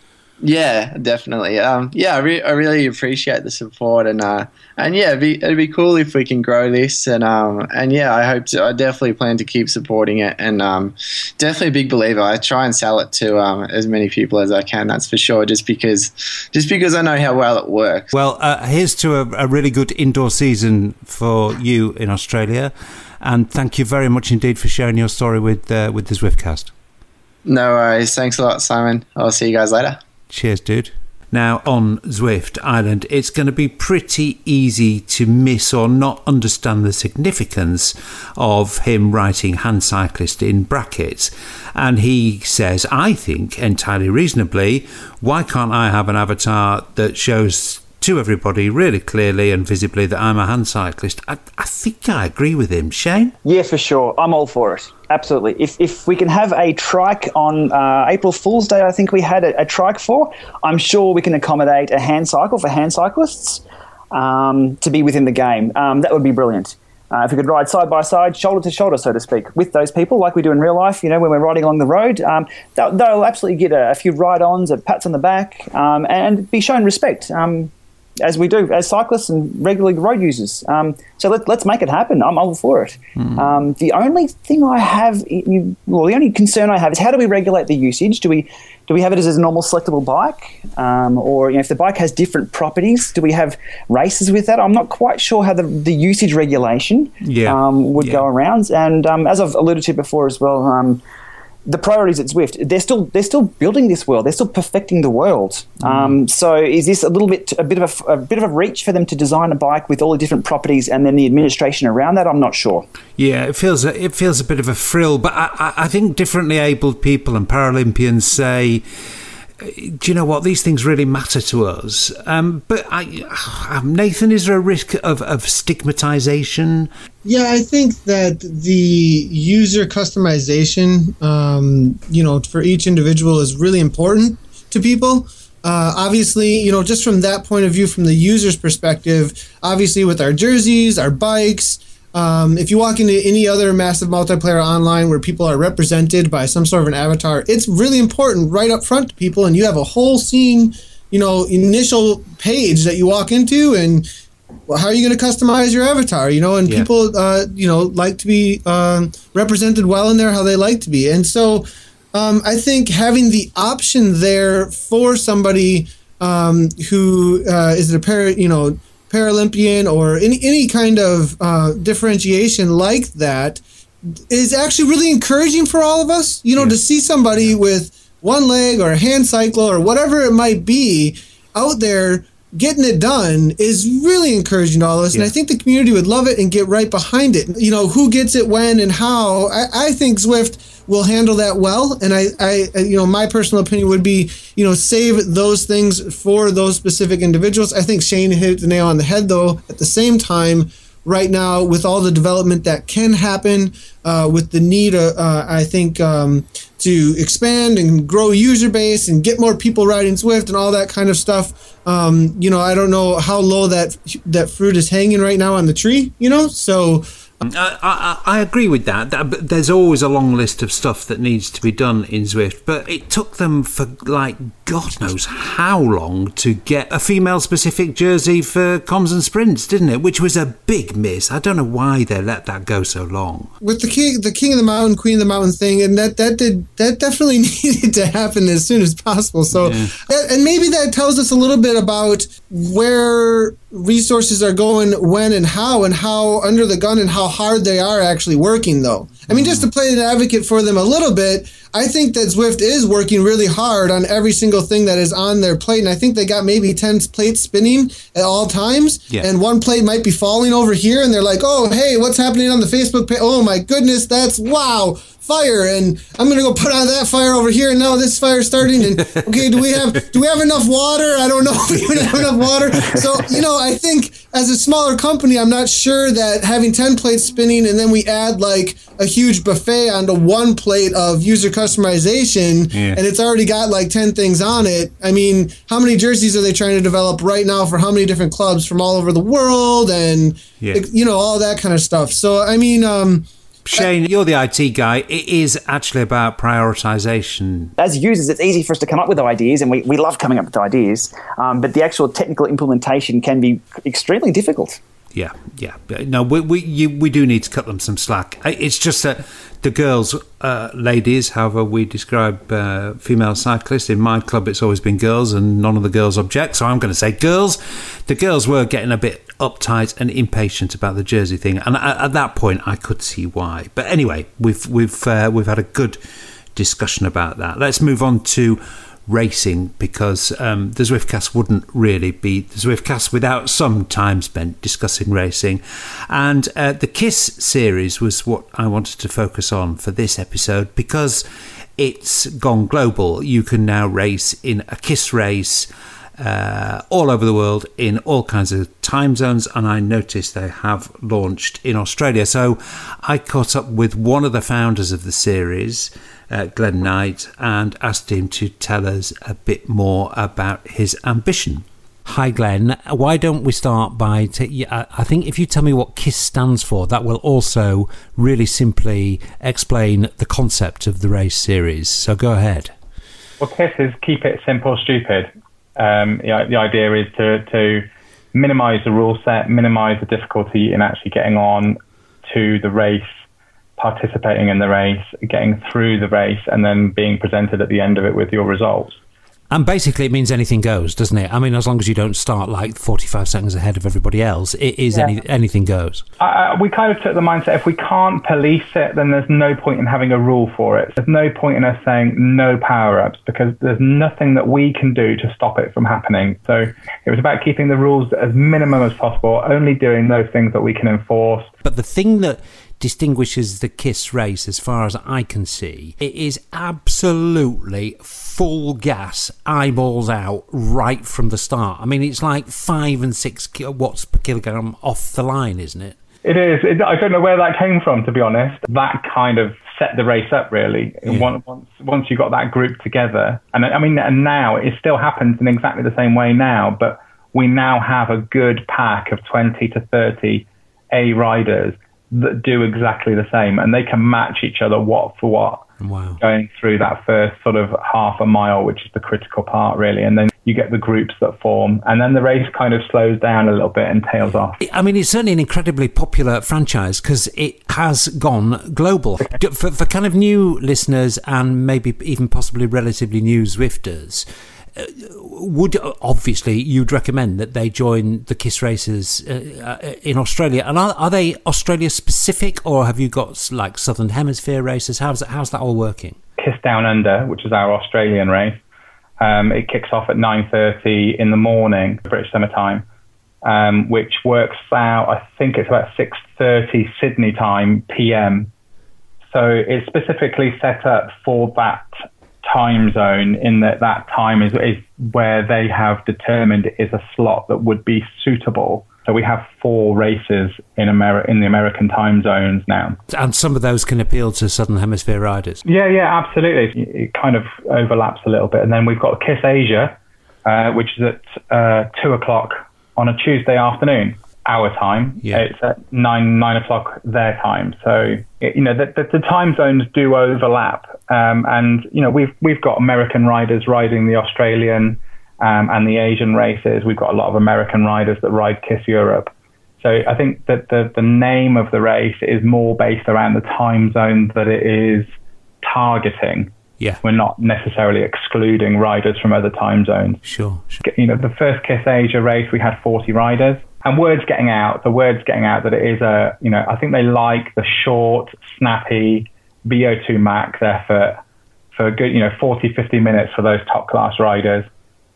Yeah, definitely. Um, yeah, I, re- I really appreciate the support, and uh, and yeah, it'd be, it'd be cool if we can grow this, and um, and yeah, I hope to. I definitely plan to keep supporting it, and um, definitely a big believer. I try and sell it to um, as many people as I can. That's for sure. Just because, just because I know how well it works. Well, uh, here's to a, a really good indoor season for you in Australia, and thank you very much indeed for sharing your story with uh, with the Zwiftcast. No worries. Thanks a lot, Simon. I'll see you guys later. Cheers, dude. Now, on Zwift Island, it's going to be pretty easy to miss or not understand the significance of him writing hand cyclist in brackets. And he says, I think, entirely reasonably, why can't I have an avatar that shows to everybody really clearly and visibly that I'm a hand cyclist? I, I think I agree with him. Shane? Yeah, for sure. I'm all for it. Absolutely. If if we can have a trike on uh, April Fool's Day, I think we had a, a trike for, I'm sure we can accommodate a hand cycle for hand cyclists um, to be within the game. Um, that would be brilliant. Uh, if we could ride side by side, shoulder to shoulder, so to speak, with those people like we do in real life, you know, when we're riding along the road, um, they'll, they'll absolutely get a, a few ride-ons, a pats on the back, um, and be shown respect. Um, as we do as cyclists and regularly road users. Um, so let, let's make it happen. I'm all for it. Mm. Um, the only thing I have, you, well, the only concern I have is how do we regulate the usage? Do we do we have it as a normal selectable bike, um, or you know, if the bike has different properties, do we have races with that? I'm not quite sure how the, the usage regulation yeah. um, would yeah. go around. And um, as I've alluded to before as well. Um, The priorities at Zwift, they're still they're still building this world. They're still perfecting the world. Mm. Um, so, is this a little bit a bit of a, a bit of a reach for them to design a bike with all the different properties and then the administration around that? I'm not sure. Yeah, it feels a, it feels a bit of a frill. But I, I think differently abled people and Paralympians say, do you know what? These things really matter to us. Um, but I, um, Nathan, is there a risk of, of stigmatization? Yeah, I think that the user customization, um, you know, for each individual is really important to people. Uh, obviously, you know, just from that point of view, from the user's perspective, obviously with our jerseys, our bikes, Um, if you walk into any other massive multiplayer online where people are represented by some sort of an avatar, it's really important right up front to people, and you have a whole scene, you know, initial page that you walk into, and well, how are you going to customize your avatar, you know, and yeah. people, uh, you know, like to be um, represented well in there how they like to be. And so um, I think having the option there for somebody um, who uh, is a parent, you know, Paralympian or any any kind of uh, differentiation like that is actually really encouraging for all of us. You know, yeah. to see somebody yeah. with one leg or a hand cyclo or whatever it might be out there getting it done is really encouraging to all of us. Yeah. And I think the community would love it and get right behind it. You know, who gets it when and how. I, I think Zwift will handle that well. And I, I, you know, my personal opinion would be, you know, save those things for those specific individuals. I think Shane hit the nail on the head, though, at the same time, right now, with all the development that can happen, uh, with the need, uh, uh, I think, um, to expand and grow user base and get more people riding Zwift and all that kind of stuff. Um, you know, I don't know how low that that fruit is hanging right now on the tree, you know, so... I, I, I agree with that. that. There's always a long list of stuff that needs to be done in Zwift, but it took them for, like, God knows how long to get a female-specific jersey for comms and sprints, didn't it? Which was a big miss. I don't know why they let that go so long. With the king, the king of the mountain, queen of the mountain thing, and that that did that definitely needed to happen as soon as possible. So, yeah. and maybe that tells us a little bit about where resources are going, when and how, and how under the gun and how hard they are actually working, though. I mean, just to play an advocate for them a little bit, I think that Zwift is working really hard on every single thing that is on their plate, and I think they got maybe ten plates spinning at all times, yeah. and one plate might be falling over here, and they're like, oh, hey, what's happening on the Facebook page? Oh, my goodness, that's, wow, fire, and I'm going to go put out that fire over here, and now this fire's starting, and, okay, do we have do we have enough water? I don't know if we even have enough water. So, you know, I think as a smaller company, I'm not sure that having ten plates spinning, and then we add, like, a huge buffet onto one plate of user customization, yeah. and it's already got like ten things on it. I mean, how many jerseys are they trying to develop right now for how many different clubs from all over the world, and yeah. you know, all that kind of stuff. So I mean, um, Shane, you're the I T guy. It is actually about prioritization. As users, it's easy for us to come up with ideas, and we, we love coming up with ideas, um, but the actual technical implementation can be extremely difficult. Yeah, yeah. No, we we you, we do need to cut them some slack. It's just that the girls, uh, ladies, however we describe uh, female cyclists, in my club it's always been girls, and none of the girls object, so I'm going to say girls. The girls were getting a bit uptight and impatient about the jersey thing, and at, at that point I could see why. But anyway, we've we've uh, we've had a good discussion about that. Let's move on to racing, because um, the Zwiftcast wouldn't really be the Zwiftcast without some time spent discussing racing, and uh, the KISS series was what I wanted to focus on for this episode, because it's gone global. You can now race in a KISS race uh, all over the world in all kinds of time zones, and I noticed they have launched in Australia. So I caught up with one of the founders of the series, Uh, Glenn Knight, and asked him to tell us a bit more about his ambition. Hi Glenn, why don't we start by, t- I think if you tell me what KISS stands for, that will also really simply explain the concept of the race series, so go ahead. Well, KISS is Keep It Simple Stupid. Um, the, the idea is to, to minimize the rule set, minimize the difficulty in actually getting on to the race, participating in the race, getting through the race, and then being presented at the end of it with your results. And basically it means anything goes, doesn't it? I mean, as long as you don't start like forty-five seconds ahead of everybody else, it is yeah. any, anything goes. Uh, we kind of took the mindset, if we can't police it, then there's no point in having a rule for it. There's no point in us saying no power-ups, because there's nothing that we can do to stop it from happening. So it was about keeping the rules as minimum as possible, only doing those things that we can enforce. But the thing that distinguishes the KISS race, as far as I can see, it is absolutely full gas, eyeballs out, right from the start. I mean, it's like five and six watts per kilogram off the line, isn't it? It is. It, I don't know where that came from, to be honest. That kind of set the race up, really. Yeah. Once, once, once you got that group together, and I mean, and now it still happens in exactly the same way now, but we now have a good pack of twenty to thirty A riders that do exactly the same, and they can match each other watt for watt. Wow. Going through that first sort of half a mile, which is the critical part, really. And then you get the groups that form, and then the race kind of slows down a little bit and tails off. I mean, it's certainly an incredibly popular franchise because it has gone global. For, for kind of new listeners and maybe even possibly relatively new Zwifters, Uh, would obviously you'd recommend that they join the KISS races uh, uh, in Australia, and are, are they Australia specific, or have you got like Southern Hemisphere races? How's that, how's that all working? KISS Down Under, which is our Australian race, um, it kicks off at nine thirty in the morning British Summer Time, um, which works out, I think it's about six thirty Sydney time P M. So it's specifically set up for that time zone, in that that time is, is where they have determined is a slot that would be suitable. So we have four races in Ameri- in the American time zones now. And some of those can appeal to Southern Hemisphere riders. Yeah, yeah, absolutely. It kind of overlaps a little bit. And then we've got KISS Asia, uh, which is at uh, two o'clock on a Tuesday afternoon, our time. Yeah. It's at nine nine o'clock their time. So it, you know the, the, the time zones do overlap, um, and you know we've we've got American riders riding the Australian um, and the Asian races. We've got a lot of American riders that ride KISS Europe. So I think that the the name of the race is more based around the time zone that it is targeting. Yeah, we're not necessarily excluding riders from other time zones. Sure, sure. You know, the first KISS Asia race we had forty riders. And word's getting out, the word's getting out that it is a, you know, I think they like the short, snappy V O two max effort for a good, you know, forty, fifty minutes for those top class riders,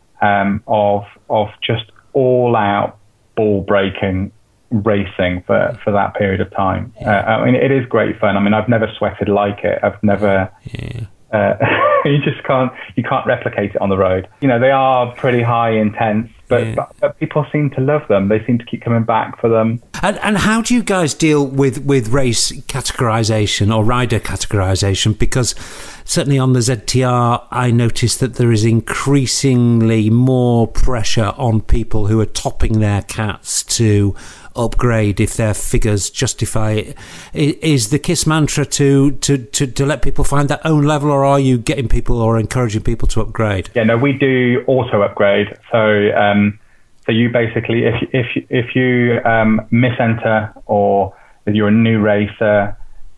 um, of, of just all out ball breaking racing for, for that period of time. Uh, I mean, it is great fun. I mean, I've never sweated like it. I've never, yeah. uh, you just can't, you can't replicate it on the road. You know, they are pretty high intense. But, yeah. but, but people seem to love them. They seem to keep coming back for them. And, and how do you guys deal with, with race categorization or rider categorization? Because certainly on the Z T R, I noticed that there is increasingly more pressure on people who are topping their cats to upgrade if their figures justify it. Is the KISS mantra to, to, to, to let people find their own level, or are you getting people or encouraging people to upgrade? Yeah, no, we do auto upgrade. So um, so you basically, if, if, if you um, misenter, or if you're a new racer,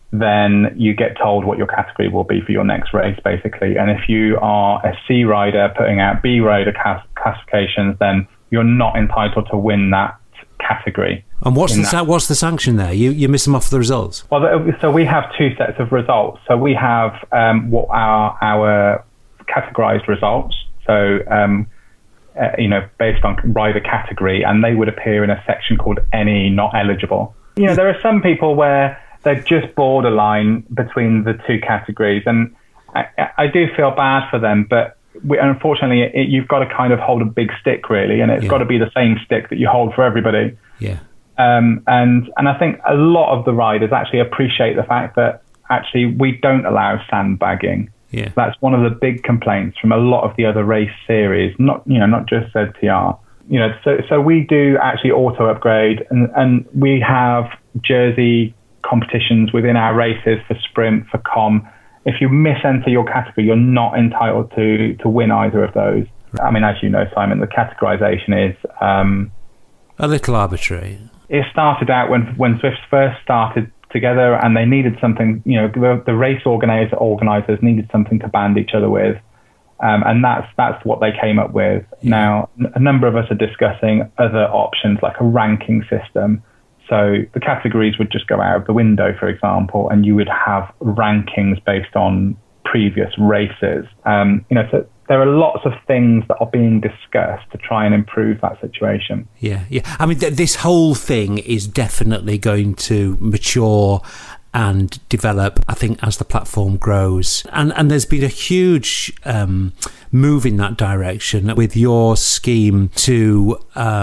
then you get told what your category will be for your next race, basically. And if you are a C rider putting out B rider class- classifications, then you're not entitled to win that category. And what's the that. what's the sanction there? You you miss them off the results. Well, so we have two sets of results. So we have um, what are our categorized results. So um, uh, you know, based on rider category, and they would appear in a section called any not eligible. You know, there are some people where they're just borderline between the two categories, and I, I do feel bad for them, but we, unfortunately, it, you've got to kind of hold a big stick, really, and it's yeah. got to be the same stick that you hold for everybody. Yeah. Um, and and I think a lot of the riders actually appreciate the fact that actually we don't allow sandbagging. Yeah. That's one of the big complaints from a lot of the other race series, not you know not just Z T R. You know, so so we do actually auto upgrade, and and we have jersey competitions within our races for sprint, for com. If you misenter your category, you're not entitled to to win either of those. I mean, as you know, Simon, the categorization is um, A little arbitrary. It started out when when Zwift first started together, and they needed something. You know, the, the race organizer, organizers needed something to band each other with, um, and that's that's what they came up with. Yeah. Now, a number of us are discussing other options like a ranking system. So the categories would just go out of the window, for example, and you would have rankings based on previous races. Um, you know, so there are lots of things that are being discussed to try and improve that situation. Yeah, yeah. I mean, th- this whole thing is definitely going to mature and develop, I think, as the platform grows. And and there's been a huge um, move in that direction with your scheme to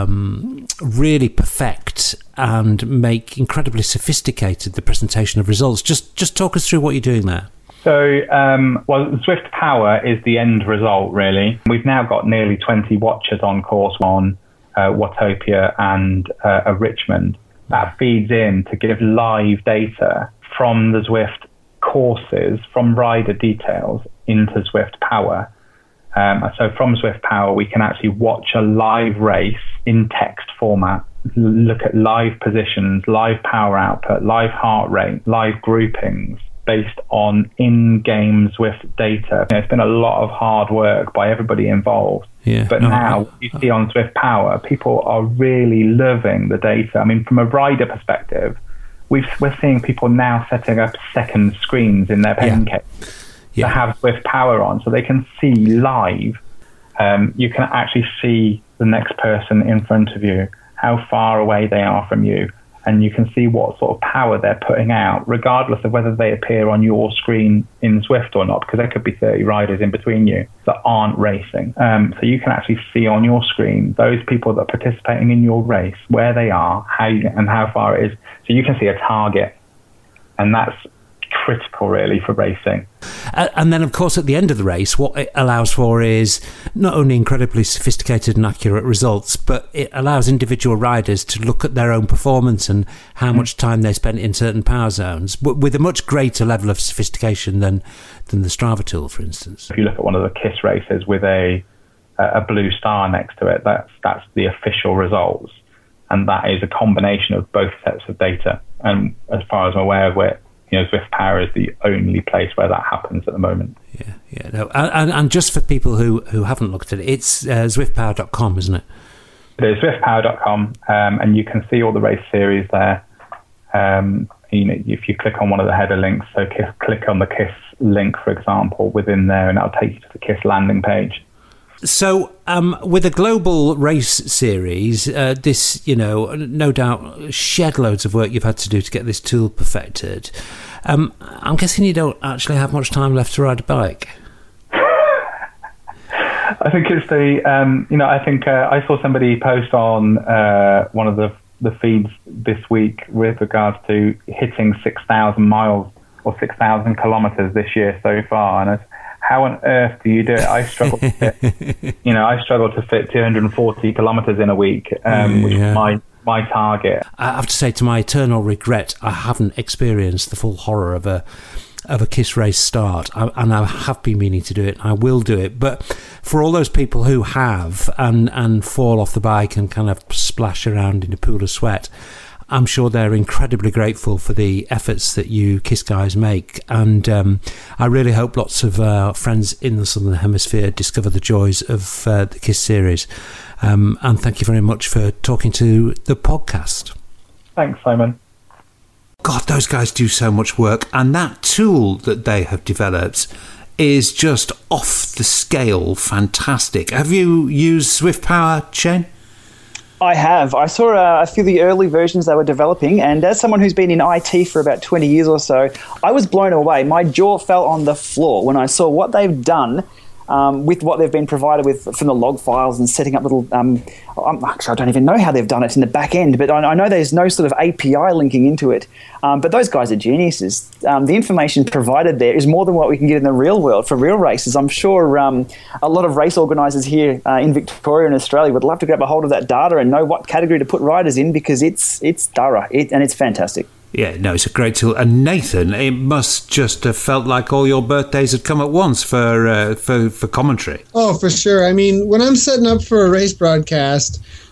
um, really perfect and make incredibly sophisticated the presentation of results. Just just talk us through what you're doing there. So, um, well, Zwift Power is the end result, really. We've now got nearly twenty watchers on course one, uh, Watopia and uh, a Richmond. That feeds in to give live data from the Zwift courses, from rider details into Zwift Power. Um, so from Zwift Power, we can actually watch a live race in text format, look at live positions, live power output, live heart rate, live groupings, based on in-game Zwift data. You know, it's been a lot of hard work by everybody involved. Yeah. But no, now, what you see on Zwift Power, people are really loving the data. I mean, from a rider perspective, we've, we're seeing people now setting up second screens in their pen yeah. case yeah. to have Zwift Power on, so they can see live. Um, you can actually see the next person in front of you, how far away they are from you, and you can see what sort of power they're putting out, regardless of whether they appear on your screen in Zwift or not, because there could be thirty riders in between you that aren't racing. Um, so you can actually see on your screen those people that are participating in your race, where they are, how you, and how far it is. So you can see a target, and that's critical, really, for racing. Uh, and then, of course, at the end of the race, what it allows for is not only incredibly sophisticated and accurate results, but it allows individual riders to look at their own performance and how mm-hmm. much time they spent in certain power zones, but with a much greater level of sophistication than than the Strava tool, for instance. If you look at one of the KISS races with a a blue star next to it, that's that's the official results, and that is a combination of both sets of data. And as far as I'm aware of it, you know, Zwift Power is the only place where that happens at the moment. Yeah, yeah. No, and, and just for people who, who haven't looked at it, it's uh, Zwift Power dot com, isn't it? It is Zwift Power dot com, um, and you can see all the race series there. Um, you know, if you click on one of the header links, so KISS, click on the KISS link, for example, within there, and that'll take you to the KISS landing page. So, um, with a global race series, uh, this, you know, no doubt shed loads of work you've had to do to get this tool perfected. Um, I'm guessing you don't actually have much time left to ride a bike. I think it's the, um, you know, I think uh, I saw somebody post on uh, one of the the feeds this week with regards to hitting six thousand miles or six thousand kilometres this year so far, and it's, how on earth do you do it? I struggle to fit, you know, I struggle to fit two hundred forty kilometres in a week, um, which yeah. is my, my target. I have to say, to my eternal regret, I haven't experienced the full horror of a of a KISS race start, I, and I have been meaning to do it. I will do it, but for all those people who have and and fall off the bike and kind of splash around in a pool of sweat, I'm sure they're incredibly grateful for the efforts that you KISS guys make, and um, I really hope lots of uh, friends in the Southern Hemisphere discover the joys of uh, the KISS series. Um, and thank you very much for talking to the podcast. Thanks, Simon. God, those guys do so much work, and that tool that they have developed is just off the scale fantastic. Have you used Zwift Power, Shane? I have. I saw uh, a few of the early versions they were developing, and as someone who's been in I T for about twenty years or so, I was blown away. My jaw fell on the floor when I saw what they've done um, with what they've been provided with from the log files and setting up little... Um, actually, I don't even know how they've done it in the back end, but I, I know there's no sort of A P I linking into it. Um, but those guys are geniuses. Um, the information provided there is more than what we can get in the real world for real races. I'm sure um, a lot of race organisers here uh, in Victoria and Australia would love to grab a hold of that data and know what category to put riders in, because it's it's thorough it, and it's fantastic. Yeah, no, it's a great tool. And Nathan, it must just have felt like all your birthdays had come at once for uh, for, for commentary. Oh, for sure. I mean, when I'm setting up for a race broadcast,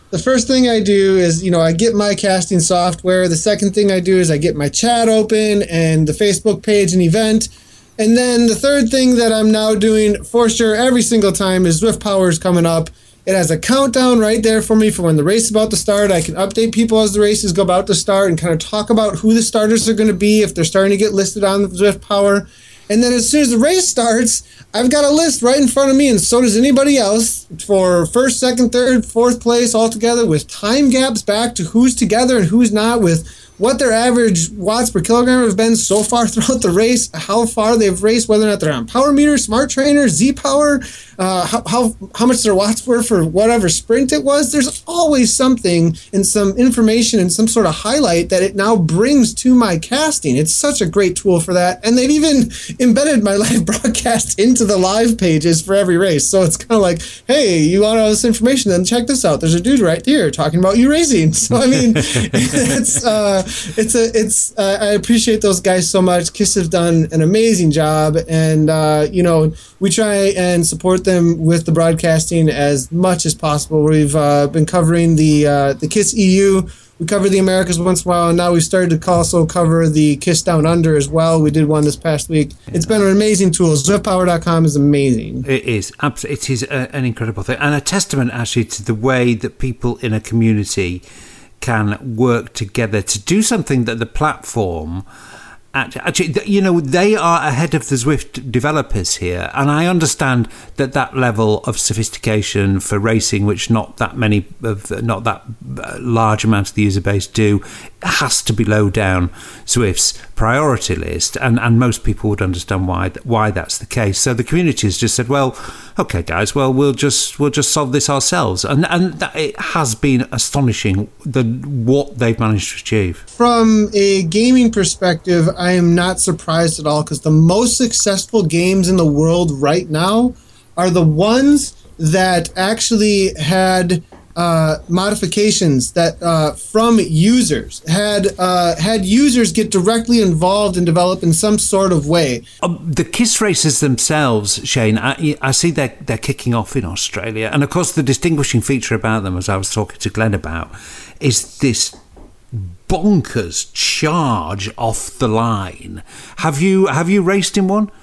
the first thing I do is, you know, I get my casting software. The second thing I do is I get my chat open and the Facebook page and event. And then the third thing that I'm now doing for sure every single time is Zwift Power is coming up. It has a countdown right there for me for when the race is about to start. I can update people as the races go about to start and kind of talk about who the starters are going to be if they're starting to get listed on the Zwift Power. And then as soon as the race starts, I've got a list right in front of me, and so does anybody else, for first, second, third, fourth place all together, with time gaps back to who's together and who's not, with what their average watts per kilogram have been so far throughout the race, how far they've raced, whether or not they're on Power Meter, Smart Trainer, Z-Power, uh, how, how how much their watts were for whatever sprint it was. There's always something and some information and some sort of highlight that it now brings to my casting. It's such a great tool for that. And they've even embedded my live broadcast into the live pages for every race. So it's kind of like, hey, you want all this information? Then check this out. There's a dude right here talking about you racing. So, I mean, it's... Uh, It's a, it's. Uh, I appreciate those guys so much. KISS have done an amazing job, and uh, you know, we try and support them with the broadcasting as much as possible. We've uh, been covering the uh, the KISS E U. We cover the Americas once in a while, and now we've started to also cover the KISS Down Under as well. We did one this past week. It's been an amazing tool. Zwift Power dot com is amazing. It is. It is a, an incredible thing, and a testament actually to the way that people in a community can work together to do something that the platform actually, you know, they are ahead of the Zwift developers here, and I understand that that level of sophistication for racing, which not that many of not that large amount of the user base do, has to be low down Zwift's priority list, and and most people would understand why why that's the case. So the community has just said, well, okay guys, well we'll just we'll just solve this ourselves, and and that, it has been astonishing the what they've managed to achieve. From a gaming perspective, I am not surprised at all, because the most successful games in the world right now are the ones that actually had uh, modifications that uh, from users, had uh, had users get directly involved and develop in some sort of way. Um, the KISS races themselves, Shane, I, I see they're, they're kicking off in Australia. And of course, the distinguishing feature about them, as I was talking to Glenn about, is this bonkers charge off the line. Have you have you raced in one?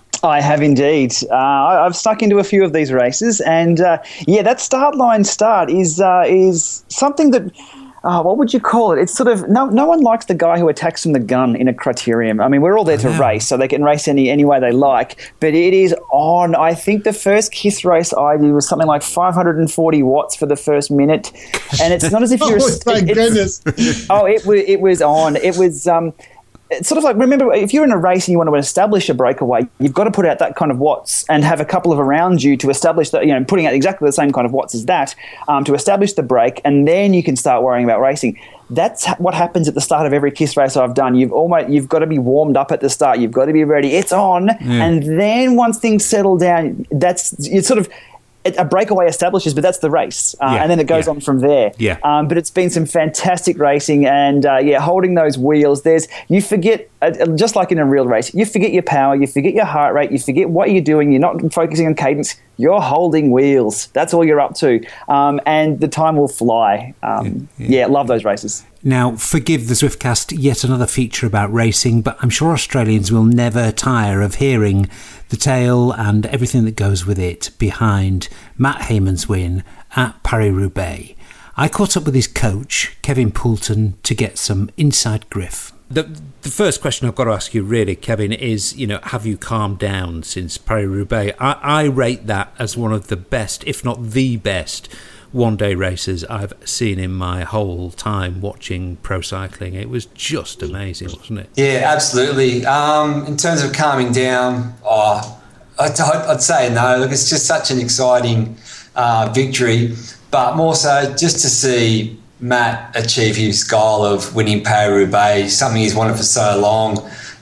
I have indeed. Uh, I've stuck into a few of these races, and uh, yeah, that start line start is uh, is something that. Uh, what would you call it? It's sort of no. No one likes the guy who attacks from the gun in a criterium. I mean, we're all there to race, so they can race any any way they like. But it is on. I think the first KISS race I did was something like five hundred forty watts for the first minute, and it's not as if you're. oh my it, goodness! oh, it was it was on. It was. Um, It's sort of like, remember, if you're in a race and you want to establish a breakaway, you've got to put out that kind of watts and have a couple of around you to establish that, you know, putting out exactly the same kind of watts as that um, to establish the break, and then you can start worrying about racing. That's what happens at the start of every KISS race I've done. You've almost you've got to be warmed up at the start. You've got to be ready. It's on, yeah. And then once things settle down, that's it's sort of. A breakaway establishes, but that's the race, uh, yeah, and then it goes yeah. on from there. Yeah. Um, but it's been some fantastic racing, and uh, yeah, holding those wheels. There's you forget, uh, just like in a real race, you forget your power, you forget your heart rate, you forget what you're doing. You're not focusing on cadence. You're holding wheels. That's all you're up to, um, and the time will fly. Um, yeah, yeah. yeah, love those races. Now, forgive the Zwiftcast yet another feature about racing, but I'm sure Australians will never tire of hearing the tale and everything that goes with it behind Matt Hayman's win at Paris-Roubaix. I caught up with his coach, Kevin Poulton, to get some inside griff. The, the first question I've got to ask you, really, Kevin, is, you know, have you calmed down since Paris-Roubaix? I, I rate that as one of the best, if not the best, one-day races I've seen in my whole time watching pro cycling. It was just amazing, wasn't it? Yeah, absolutely. Um, in terms of calming down, oh, I'd, I'd say no. Look, it's just such an exciting uh, victory, but more so just to see Matt achieve his goal of winning Paris-Roubaix, something he's wanted for so long.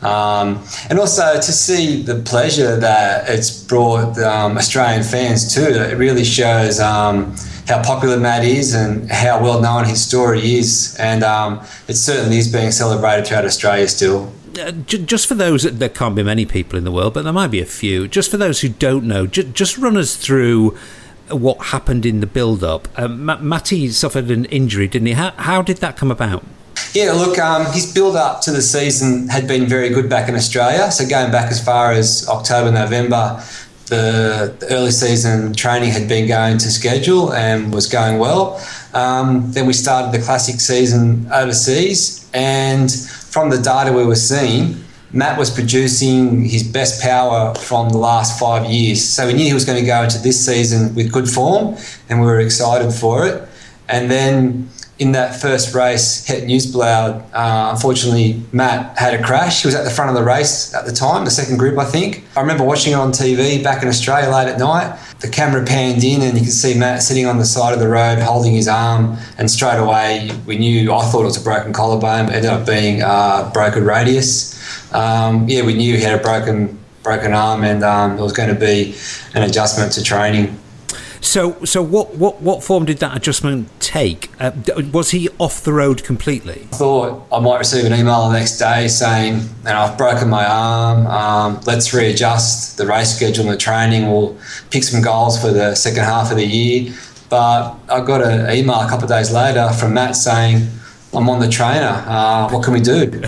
Um, and also to see the pleasure that it's brought um, Australian fans too. It really shows um, how popular Matt is and how well known his story is, and um, it certainly is being celebrated throughout Australia still. Uh, j- just for those, there can't be many people in the world, but there might be a few. Just for those who don't know, j- just run us through what happened in the build-up. Um, Matty suffered an injury, didn't he? How, how did that come about? Yeah, look, um, his build-up to the season had been very good back in Australia. So going back as far as October, November, the, the early season training had been going to schedule and was going well. Um, then we started the classic season overseas, and from the data we were seeing, Matt was producing his best power from the last five years. So we knew he was going to go into this season with good form, and we were excited for it. And then in that first race, Het Nieuwsblad, uh, unfortunately, Matt had a crash. He was at the front of the race at the time, the second group, I think. I remember watching it on T V back in Australia late at night. The camera panned in and you could see Matt sitting on the side of the road holding his arm, and straight away we knew, I thought it was a broken collarbone. It ended up being a uh, broken radius. Um, yeah, we knew he had a broken broken arm, and um, there was going to be an adjustment to training. So, so what, what, what form did that adjustment take? Uh, was he off the road completely? I thought I might receive an email the next day saying, you know, I've broken my arm, um, let's readjust the race schedule and the training, we'll pick some goals for the second half of the year. But I got an email a couple of days later from Matt saying, I'm on the trainer, uh, what can we do?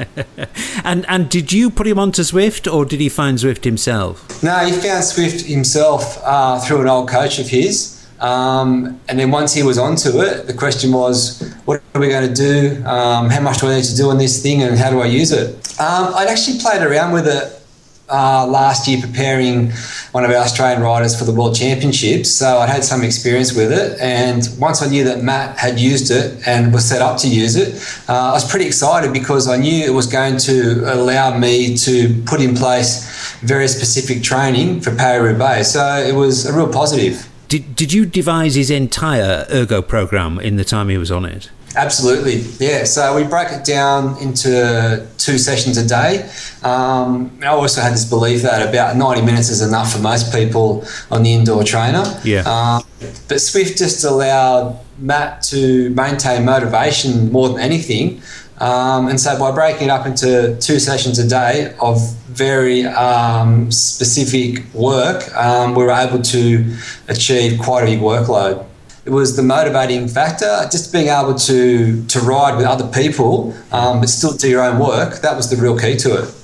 and and did you put him onto Zwift, or did he find Zwift himself? No, he found Zwift himself uh, through an old coach of his. Um, and then once he was onto it, the question was, what are we going to do? Um, how much do I need to do on this thing, and how do I use it? Um, I'd actually played around with it Uh, last year preparing one of our Australian riders for the World Championships, so I'd had some experience with it, and once I knew that Matt had used it and was set up to use it, uh, I was pretty excited because I knew it was going to allow me to put in place very specific training for Paris-Roubaix, so it was a real positive. Did, did you devise his entire ergo program in the time he was on it? Absolutely, yeah. So we broke it down into two sessions a day. Um, I also had this belief that about ninety minutes is enough for most people on the indoor trainer. Yeah. Um, but Zwift just allowed Matt to maintain motivation more than anything. Um, and so by breaking it up into two sessions a day of very um, specific work, um, we were able to achieve quite a big workload. It was the motivating factor, just being able to to ride with other people, um, but still do your own work. That was the real key to it.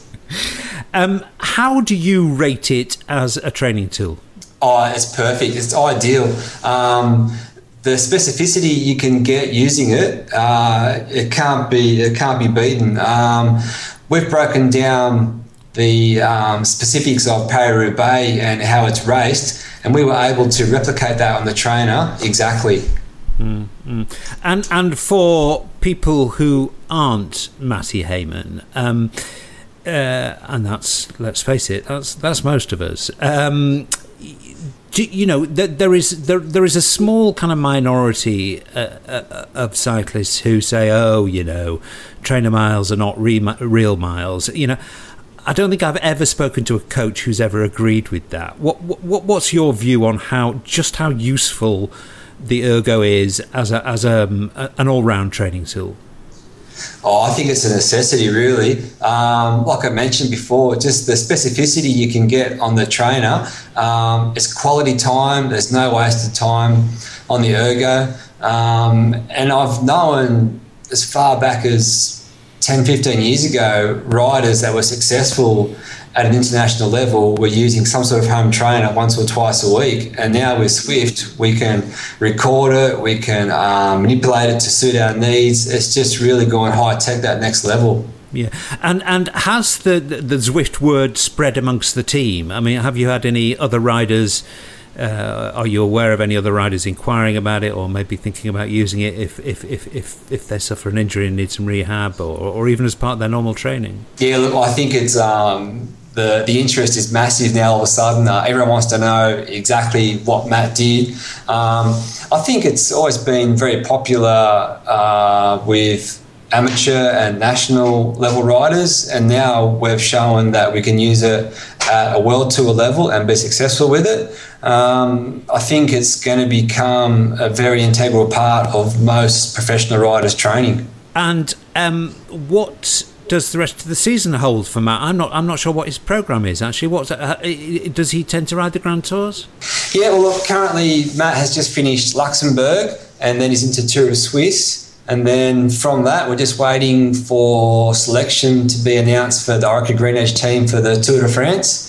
Um, how do you rate it as a training tool? Oh, it's perfect. It's ideal. Um, the specificity you can get using it, uh, it can't be it can't be beaten. Um, we've broken down the um, specifics of Paris-Roubaix and how it's raced, and we were able to replicate that on the trainer exactly. Mm-hmm. And and for people who aren't Matty Hayman, um, uh, and that's, let's face it, that's that's most of us. Um, do, you know, there, there is there there is a small kind of minority uh, uh, of cyclists who say, oh, you know, trainer miles are not re- real miles. You know, I don't think I've ever spoken to a coach who's ever agreed with that. What, what what's your view on how just how useful the ergo is as a as a, an all-round training tool? Oh, I think it's a necessity, really. Um, like I mentioned before, just the specificity you can get on the trainer. Um, it's quality time. There's no wasted time on the ergo. Um, and I've known as far back as ten, fifteen years ago, riders that were successful at an international level were using some sort of home trainer once or twice a week. And now with Zwift, we can record it, we can um, manipulate it to suit our needs. It's just really going high tech, that next level. Yeah, and and has the the Zwift word spread amongst the team? I mean, have you had any other riders? Uh, are you aware of any other riders inquiring about it, or maybe thinking about using it if if if if, if they suffer an injury and need some rehab, or or even as part of their normal training? Yeah, look, I think it's um, the the interest is massive now. All of a sudden, uh, everyone wants to know exactly what Matt did. Um, I think it's always been very popular uh, with amateur and national level riders, and now we've shown that we can use it at a world tour level and be successful with it. Um, I think it's going to become a very integral part of most professional riders' training. And um, what does the rest of the season hold for Matt? I'm not. I'm not sure what his program is actually. What's uh, does he tend to ride the Grand Tours? Yeah, well, look, currently Matt has just finished Luxembourg and then he's into Tour of Suisse. And then from that, we're just waiting for selection to be announced for the Orica Green Edge team for the Tour de France.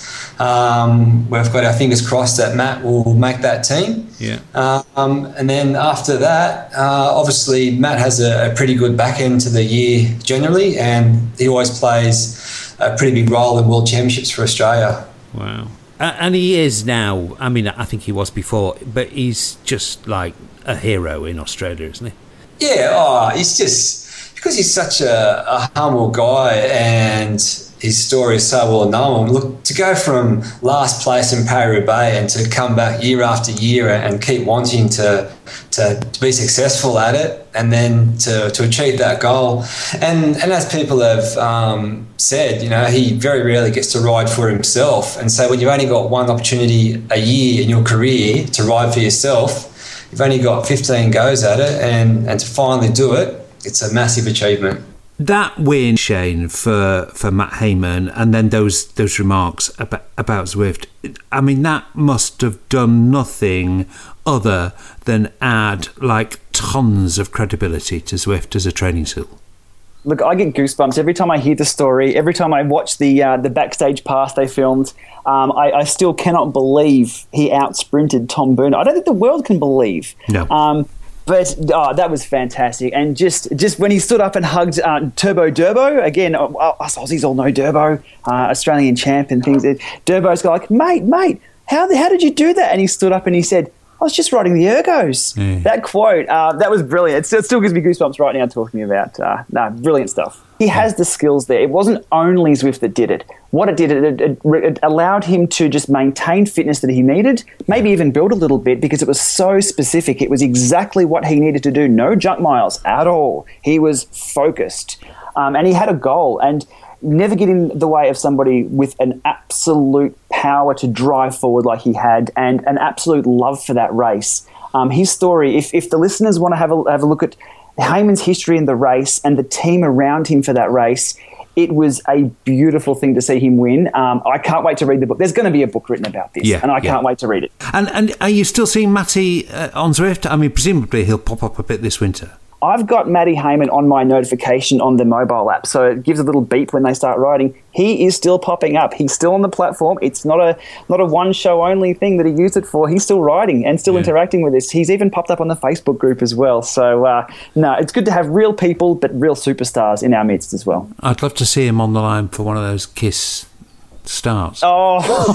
Um, we've got our fingers crossed that Matt will make that team. Yeah. Um, and then after that, uh, obviously Matt has a, a pretty good back end to the year generally, and he always plays a pretty big role in World Championships for Australia. Wow. Uh, and he is now, I mean, I think he was before, but he's just like a hero in Australia, isn't he? Yeah, oh, he's just, because he's such a, a humble guy and his story is so well known. Look, to go from last place in Paris-Roubaix and to come back year after year and keep wanting to, to, to be successful at it and then to, to achieve that goal. And, and as people have um, said, you know, he very rarely gets to ride for himself. And so when you've only got one opportunity a year in your career to ride for yourself, you've only got fifteen goes at it, and, and to finally do it, it's a massive achievement. That win, Shane, for, for Matt Hayman, and then those those remarks about, about Zwift, I mean, that must have done nothing other than add like tons of credibility to Zwift as a training tool. Look, I get goosebumps every time I hear the story. Every time I watch the uh, the backstage pass they filmed, um, I, I still cannot believe he out-sprinted Tom Boonen. I don't think the world can believe. No. Um, but oh, that was fantastic. And just just when he stood up and hugged uh, Turbo Durbo, again, uh, us Aussies all know Durbo, uh, Australian champ and things. Durbo's like, mate, mate, how, the, how did you do that? And he stood up and he said, I was just riding the ergos. Mm. That quote, uh, that was brilliant. It still, it still gives me goosebumps right now talking about, uh, no, brilliant stuff. He has the skills there. It wasn't only Zwift that did it. What it did, it, it, it allowed him to just maintain fitness that he needed, maybe even build a little bit because it was so specific. It was exactly what he needed to do. No junk miles at all. He was focused. Um, and he had a goal. And never get in the way of somebody with an absolute power to drive forward like he had and an absolute love for that race. Um, his story, if, if the listeners want to have a, have a look at Hayman's history in the race and the team around him for that race, it was a beautiful thing to see him win. Um, I can't wait to read the book. There's going to be a book written about this, yeah, and I yeah. can't wait to read it. And, and are you still seeing Matty uh, on Zwift? I mean, presumably he'll pop up a bit this winter. I've got Matty Hayman on my notification on the mobile app, so it gives a little beep when they start riding. He is still popping up. He's still on the platform. It's not a not a one-show-only thing that he used it for. He's still riding and still yeah. interacting with us. He's even popped up on the Facebook group as well. So, uh, no, it's good to have real people, but real superstars in our midst as well. I'd love to see him on the line for one of those KISS starts. Oh,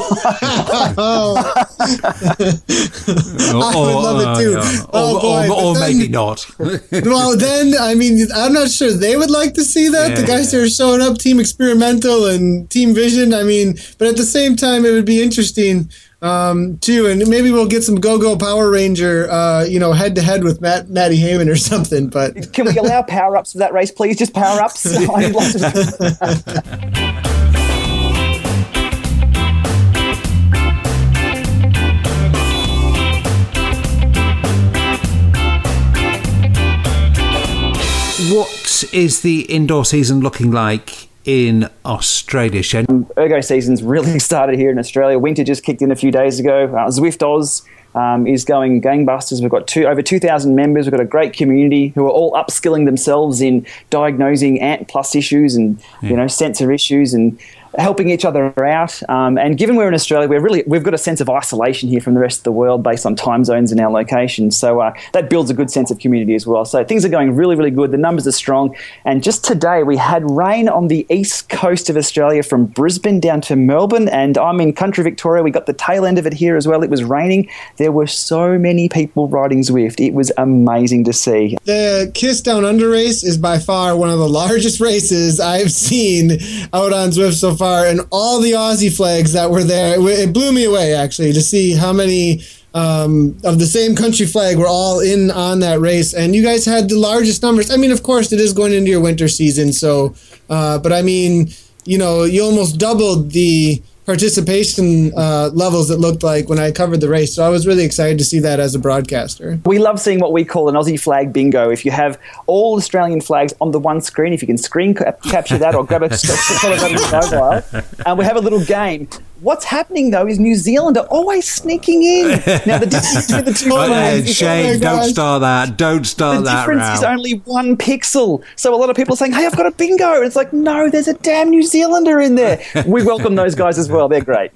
oh. or, I would love it too. Uh, oh, or, boy, or, or then, maybe not. Well, then, I mean, I'm not sure they would like to see that. Yeah, the guys yeah. that are showing up, Team Experimental and Team Vision. I mean, but at the same time, it would be interesting um, too. And maybe we'll get some Go-Go Power Ranger, uh, you know, head to head with Matt, Matty Hayman or something. But can we allow power ups for that race, please? Just power ups. I'd love to. What is the indoor season looking like in Australia, Shane? Ergo season's really started here in Australia. Winter just kicked in a few days ago. Uh, Zwift Oz um, is going gangbusters. We've got two, over two thousand members. We've got a great community who are all upskilling themselves in diagnosing Ant Plus issues and yeah. you know sensor issues and helping each other out. Um, and given we're in Australia, we're really we've got a sense of isolation here from the rest of the world based on time zones and our location. So uh, that builds a good sense of community as well. So things are going really, really good. The numbers are strong. And just today we had rain on the east coast of Australia from Brisbane down to Melbourne. And I'm in country Victoria. We got the tail end of it here as well. It was raining. There were so many people riding Zwift. It was amazing to see. The KISS Down Under race is by far one of the largest races I've seen out on Zwift so far. And all the Aussie flags that were there, it blew me away actually to see how many um, of the same country flag were all in on that race. And you guys had the largest numbers. I mean, of course, it is going into your winter season, so uh, but I mean, you know, you almost doubled the participation uh, levels it looked like when I covered the race. So I was really excited to see that as a broadcaster. We love seeing what we call an Aussie flag bingo. If you have all Australian flags on the one screen, if you can screen ca- capture that or grab a mobile, and we have a little game. What's happening though is New Zealand are always sneaking in. Now the distance between the two Oh, flags, Shane, oh don't start that. Don't start the that. difference row. is only one pixel. So a lot of people are saying, "Hey, I've got a bingo." And it's like, no, there's a damn New Zealander in there. We welcome those guys as well. They're great.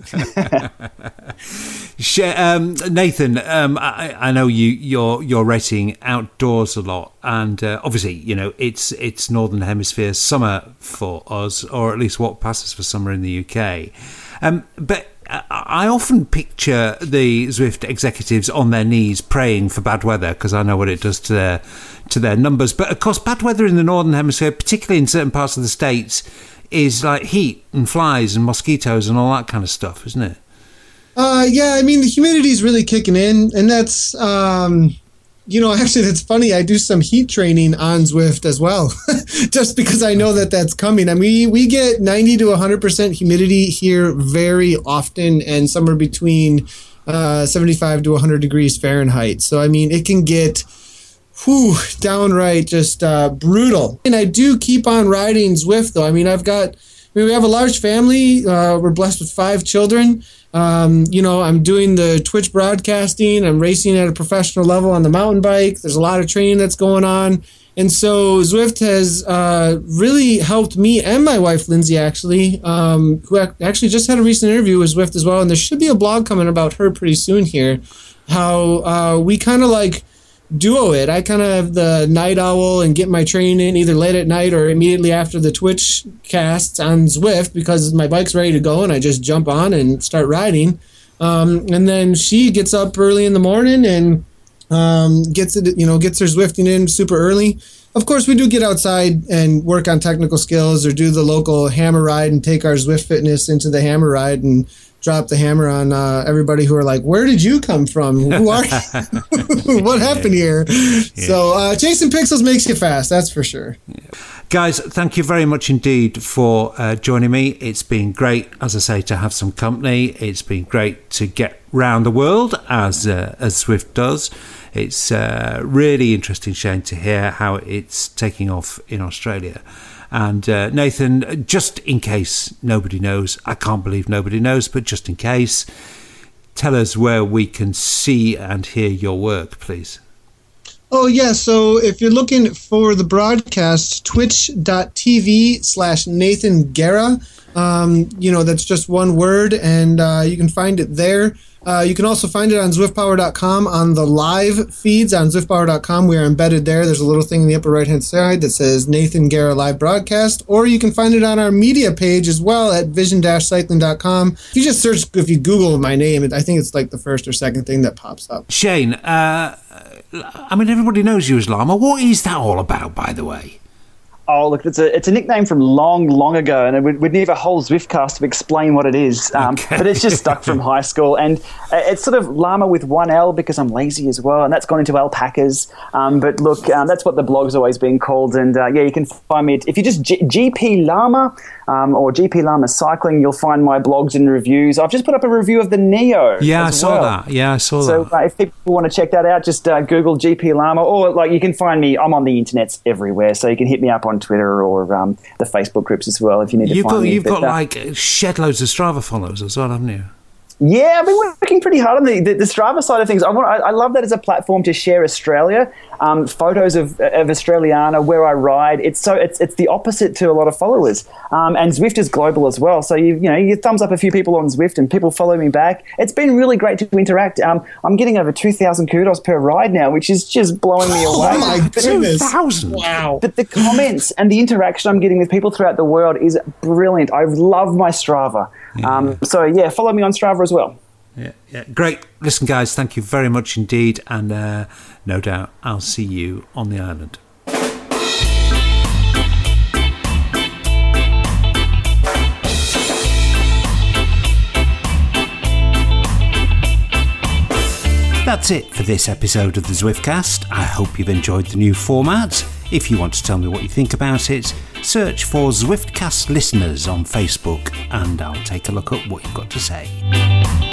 Um, Nathan, um, I, I know you you're you're racing outdoors a lot, and uh, obviously, you know, it's it's Northern Hemisphere summer for us, or at least what passes for summer in the U K. Um, but I often picture the Zwift executives on their knees praying for bad weather, because I know what it does to their to their numbers. But of course, bad weather in the Northern Hemisphere, particularly in certain parts of the States, is like heat and flies and mosquitoes and all that kind of stuff, isn't it? Uh, yeah, I mean, the humidity is really kicking in, and that's, um, you know, actually, that's funny. I do some heat training on Zwift as well, just because I know that that's coming. I mean, we get ninety to one hundred percent humidity here very often, and somewhere between uh, seventy-five to one hundred degrees Fahrenheit. So, I mean, it can get whew, downright just uh, brutal. And I do keep on riding Zwift, though. I mean, I've got, I mean, we have a large family. Uh, we're blessed with five children. Um, you know, I'm doing the Twitch broadcasting. I'm racing at a professional level on the mountain bike. There's a lot of training that's going on. And so Zwift has uh, really helped me and my wife, Lindsay, actually, um, who actually just had a recent interview with Zwift as well. And there should be a blog coming about her pretty soon here, how uh, we kind of like duo it. I kind of have the night owl and get my training in either late at night or immediately after the Twitch casts on Zwift, because my bike's ready to go and I just jump on and start riding. Um, and then she gets up early in the morning and um, gets it, you know, gets her Zwifting in super early. Of course, we do get outside and work on technical skills or do the local hammer ride and take our Zwift fitness into the hammer ride and drop the hammer on uh, everybody who are like, where did you come from? Who are you? What happened here? Yeah. So uh, chasing pixels makes you fast, that's for sure. Yeah. Guys, thank you very much indeed for uh, joining me. It's been great, as I say, to have some company. It's been great to get round the world as uh, as Zwift does. It's uh, really interesting, Shane, to hear how it's taking off in Australia. And uh, Nathan, just in case nobody knows, I can't believe nobody knows, but just in case, tell us where we can see and hear your work, please. Oh, yeah. So if you're looking for the broadcast, twitch.tv slash Nathan Guerra. Um, you know, that's just one word, and uh, you can find it there. Uh, you can also find it on Zwift Power dot com on the live feeds on Zwift Power dot com. We are embedded there. There's a little thing in the upper right-hand side that says Nathan Guerra Live Broadcast, or you can find it on our media page as well at vision dash cycling dot com. If you just search, if you Google my name, I think it's like the first or second thing that pops up. Shane, uh, I mean, everybody knows you as Llama. What is that all about, by the way? Oh, look, it's a it's a nickname from long, long ago, and we'd, we'd need a whole Zwiftcast to explain what it is. Um, okay. But it's just stuck from high school, and it's sort of llama with one L because I'm lazy as well, and that's gone into alpacas. Um, but look, um, that's what the blog's always been called, and uh, yeah, you can find me if you just G- GP Llama um, or G P Llama Cycling. You'll find my blogs and reviews. I've just put up a review of the Neo. Yeah, I saw well. that. Yeah, I saw so, that. So uh, if people want to check that out, just uh, Google G P Llama, or like you can find me. I'm on the internets everywhere, so you can hit me up on Twitter or um, the Facebook groups as well if you need you've to find got, me. You've but, got uh, like shed loads of Strava followers as well, haven't you? Yeah, I've been working pretty hard on the, the, the Strava side of things. I want, I, I love that as a platform to share Australia, um, photos of, of Australiana, where I ride. It's so it's it's the opposite to a lot of followers. Um, and Zwift is global as well. So you you know you thumbs up a few people on Zwift and people follow me back. It's been really great to interact. Um, I'm getting over two thousand kudos per ride now, which is just blowing me away. Oh my goodness! two thousand! Wow! But the comments and the interaction I'm getting with people throughout the world is brilliant. I love my Strava. Yeah. Um, so yeah, follow me on Strava as well. Yeah, yeah, great. Listen, guys, thank you very much indeed, and uh, no doubt I'll see you on the island. That's it for this episode of the Zwiftcast. I hope you've enjoyed the new format. If you want to tell me what you think about it, search for Zwiftcast Listeners on Facebook, and I'll take a look at what you've got to say.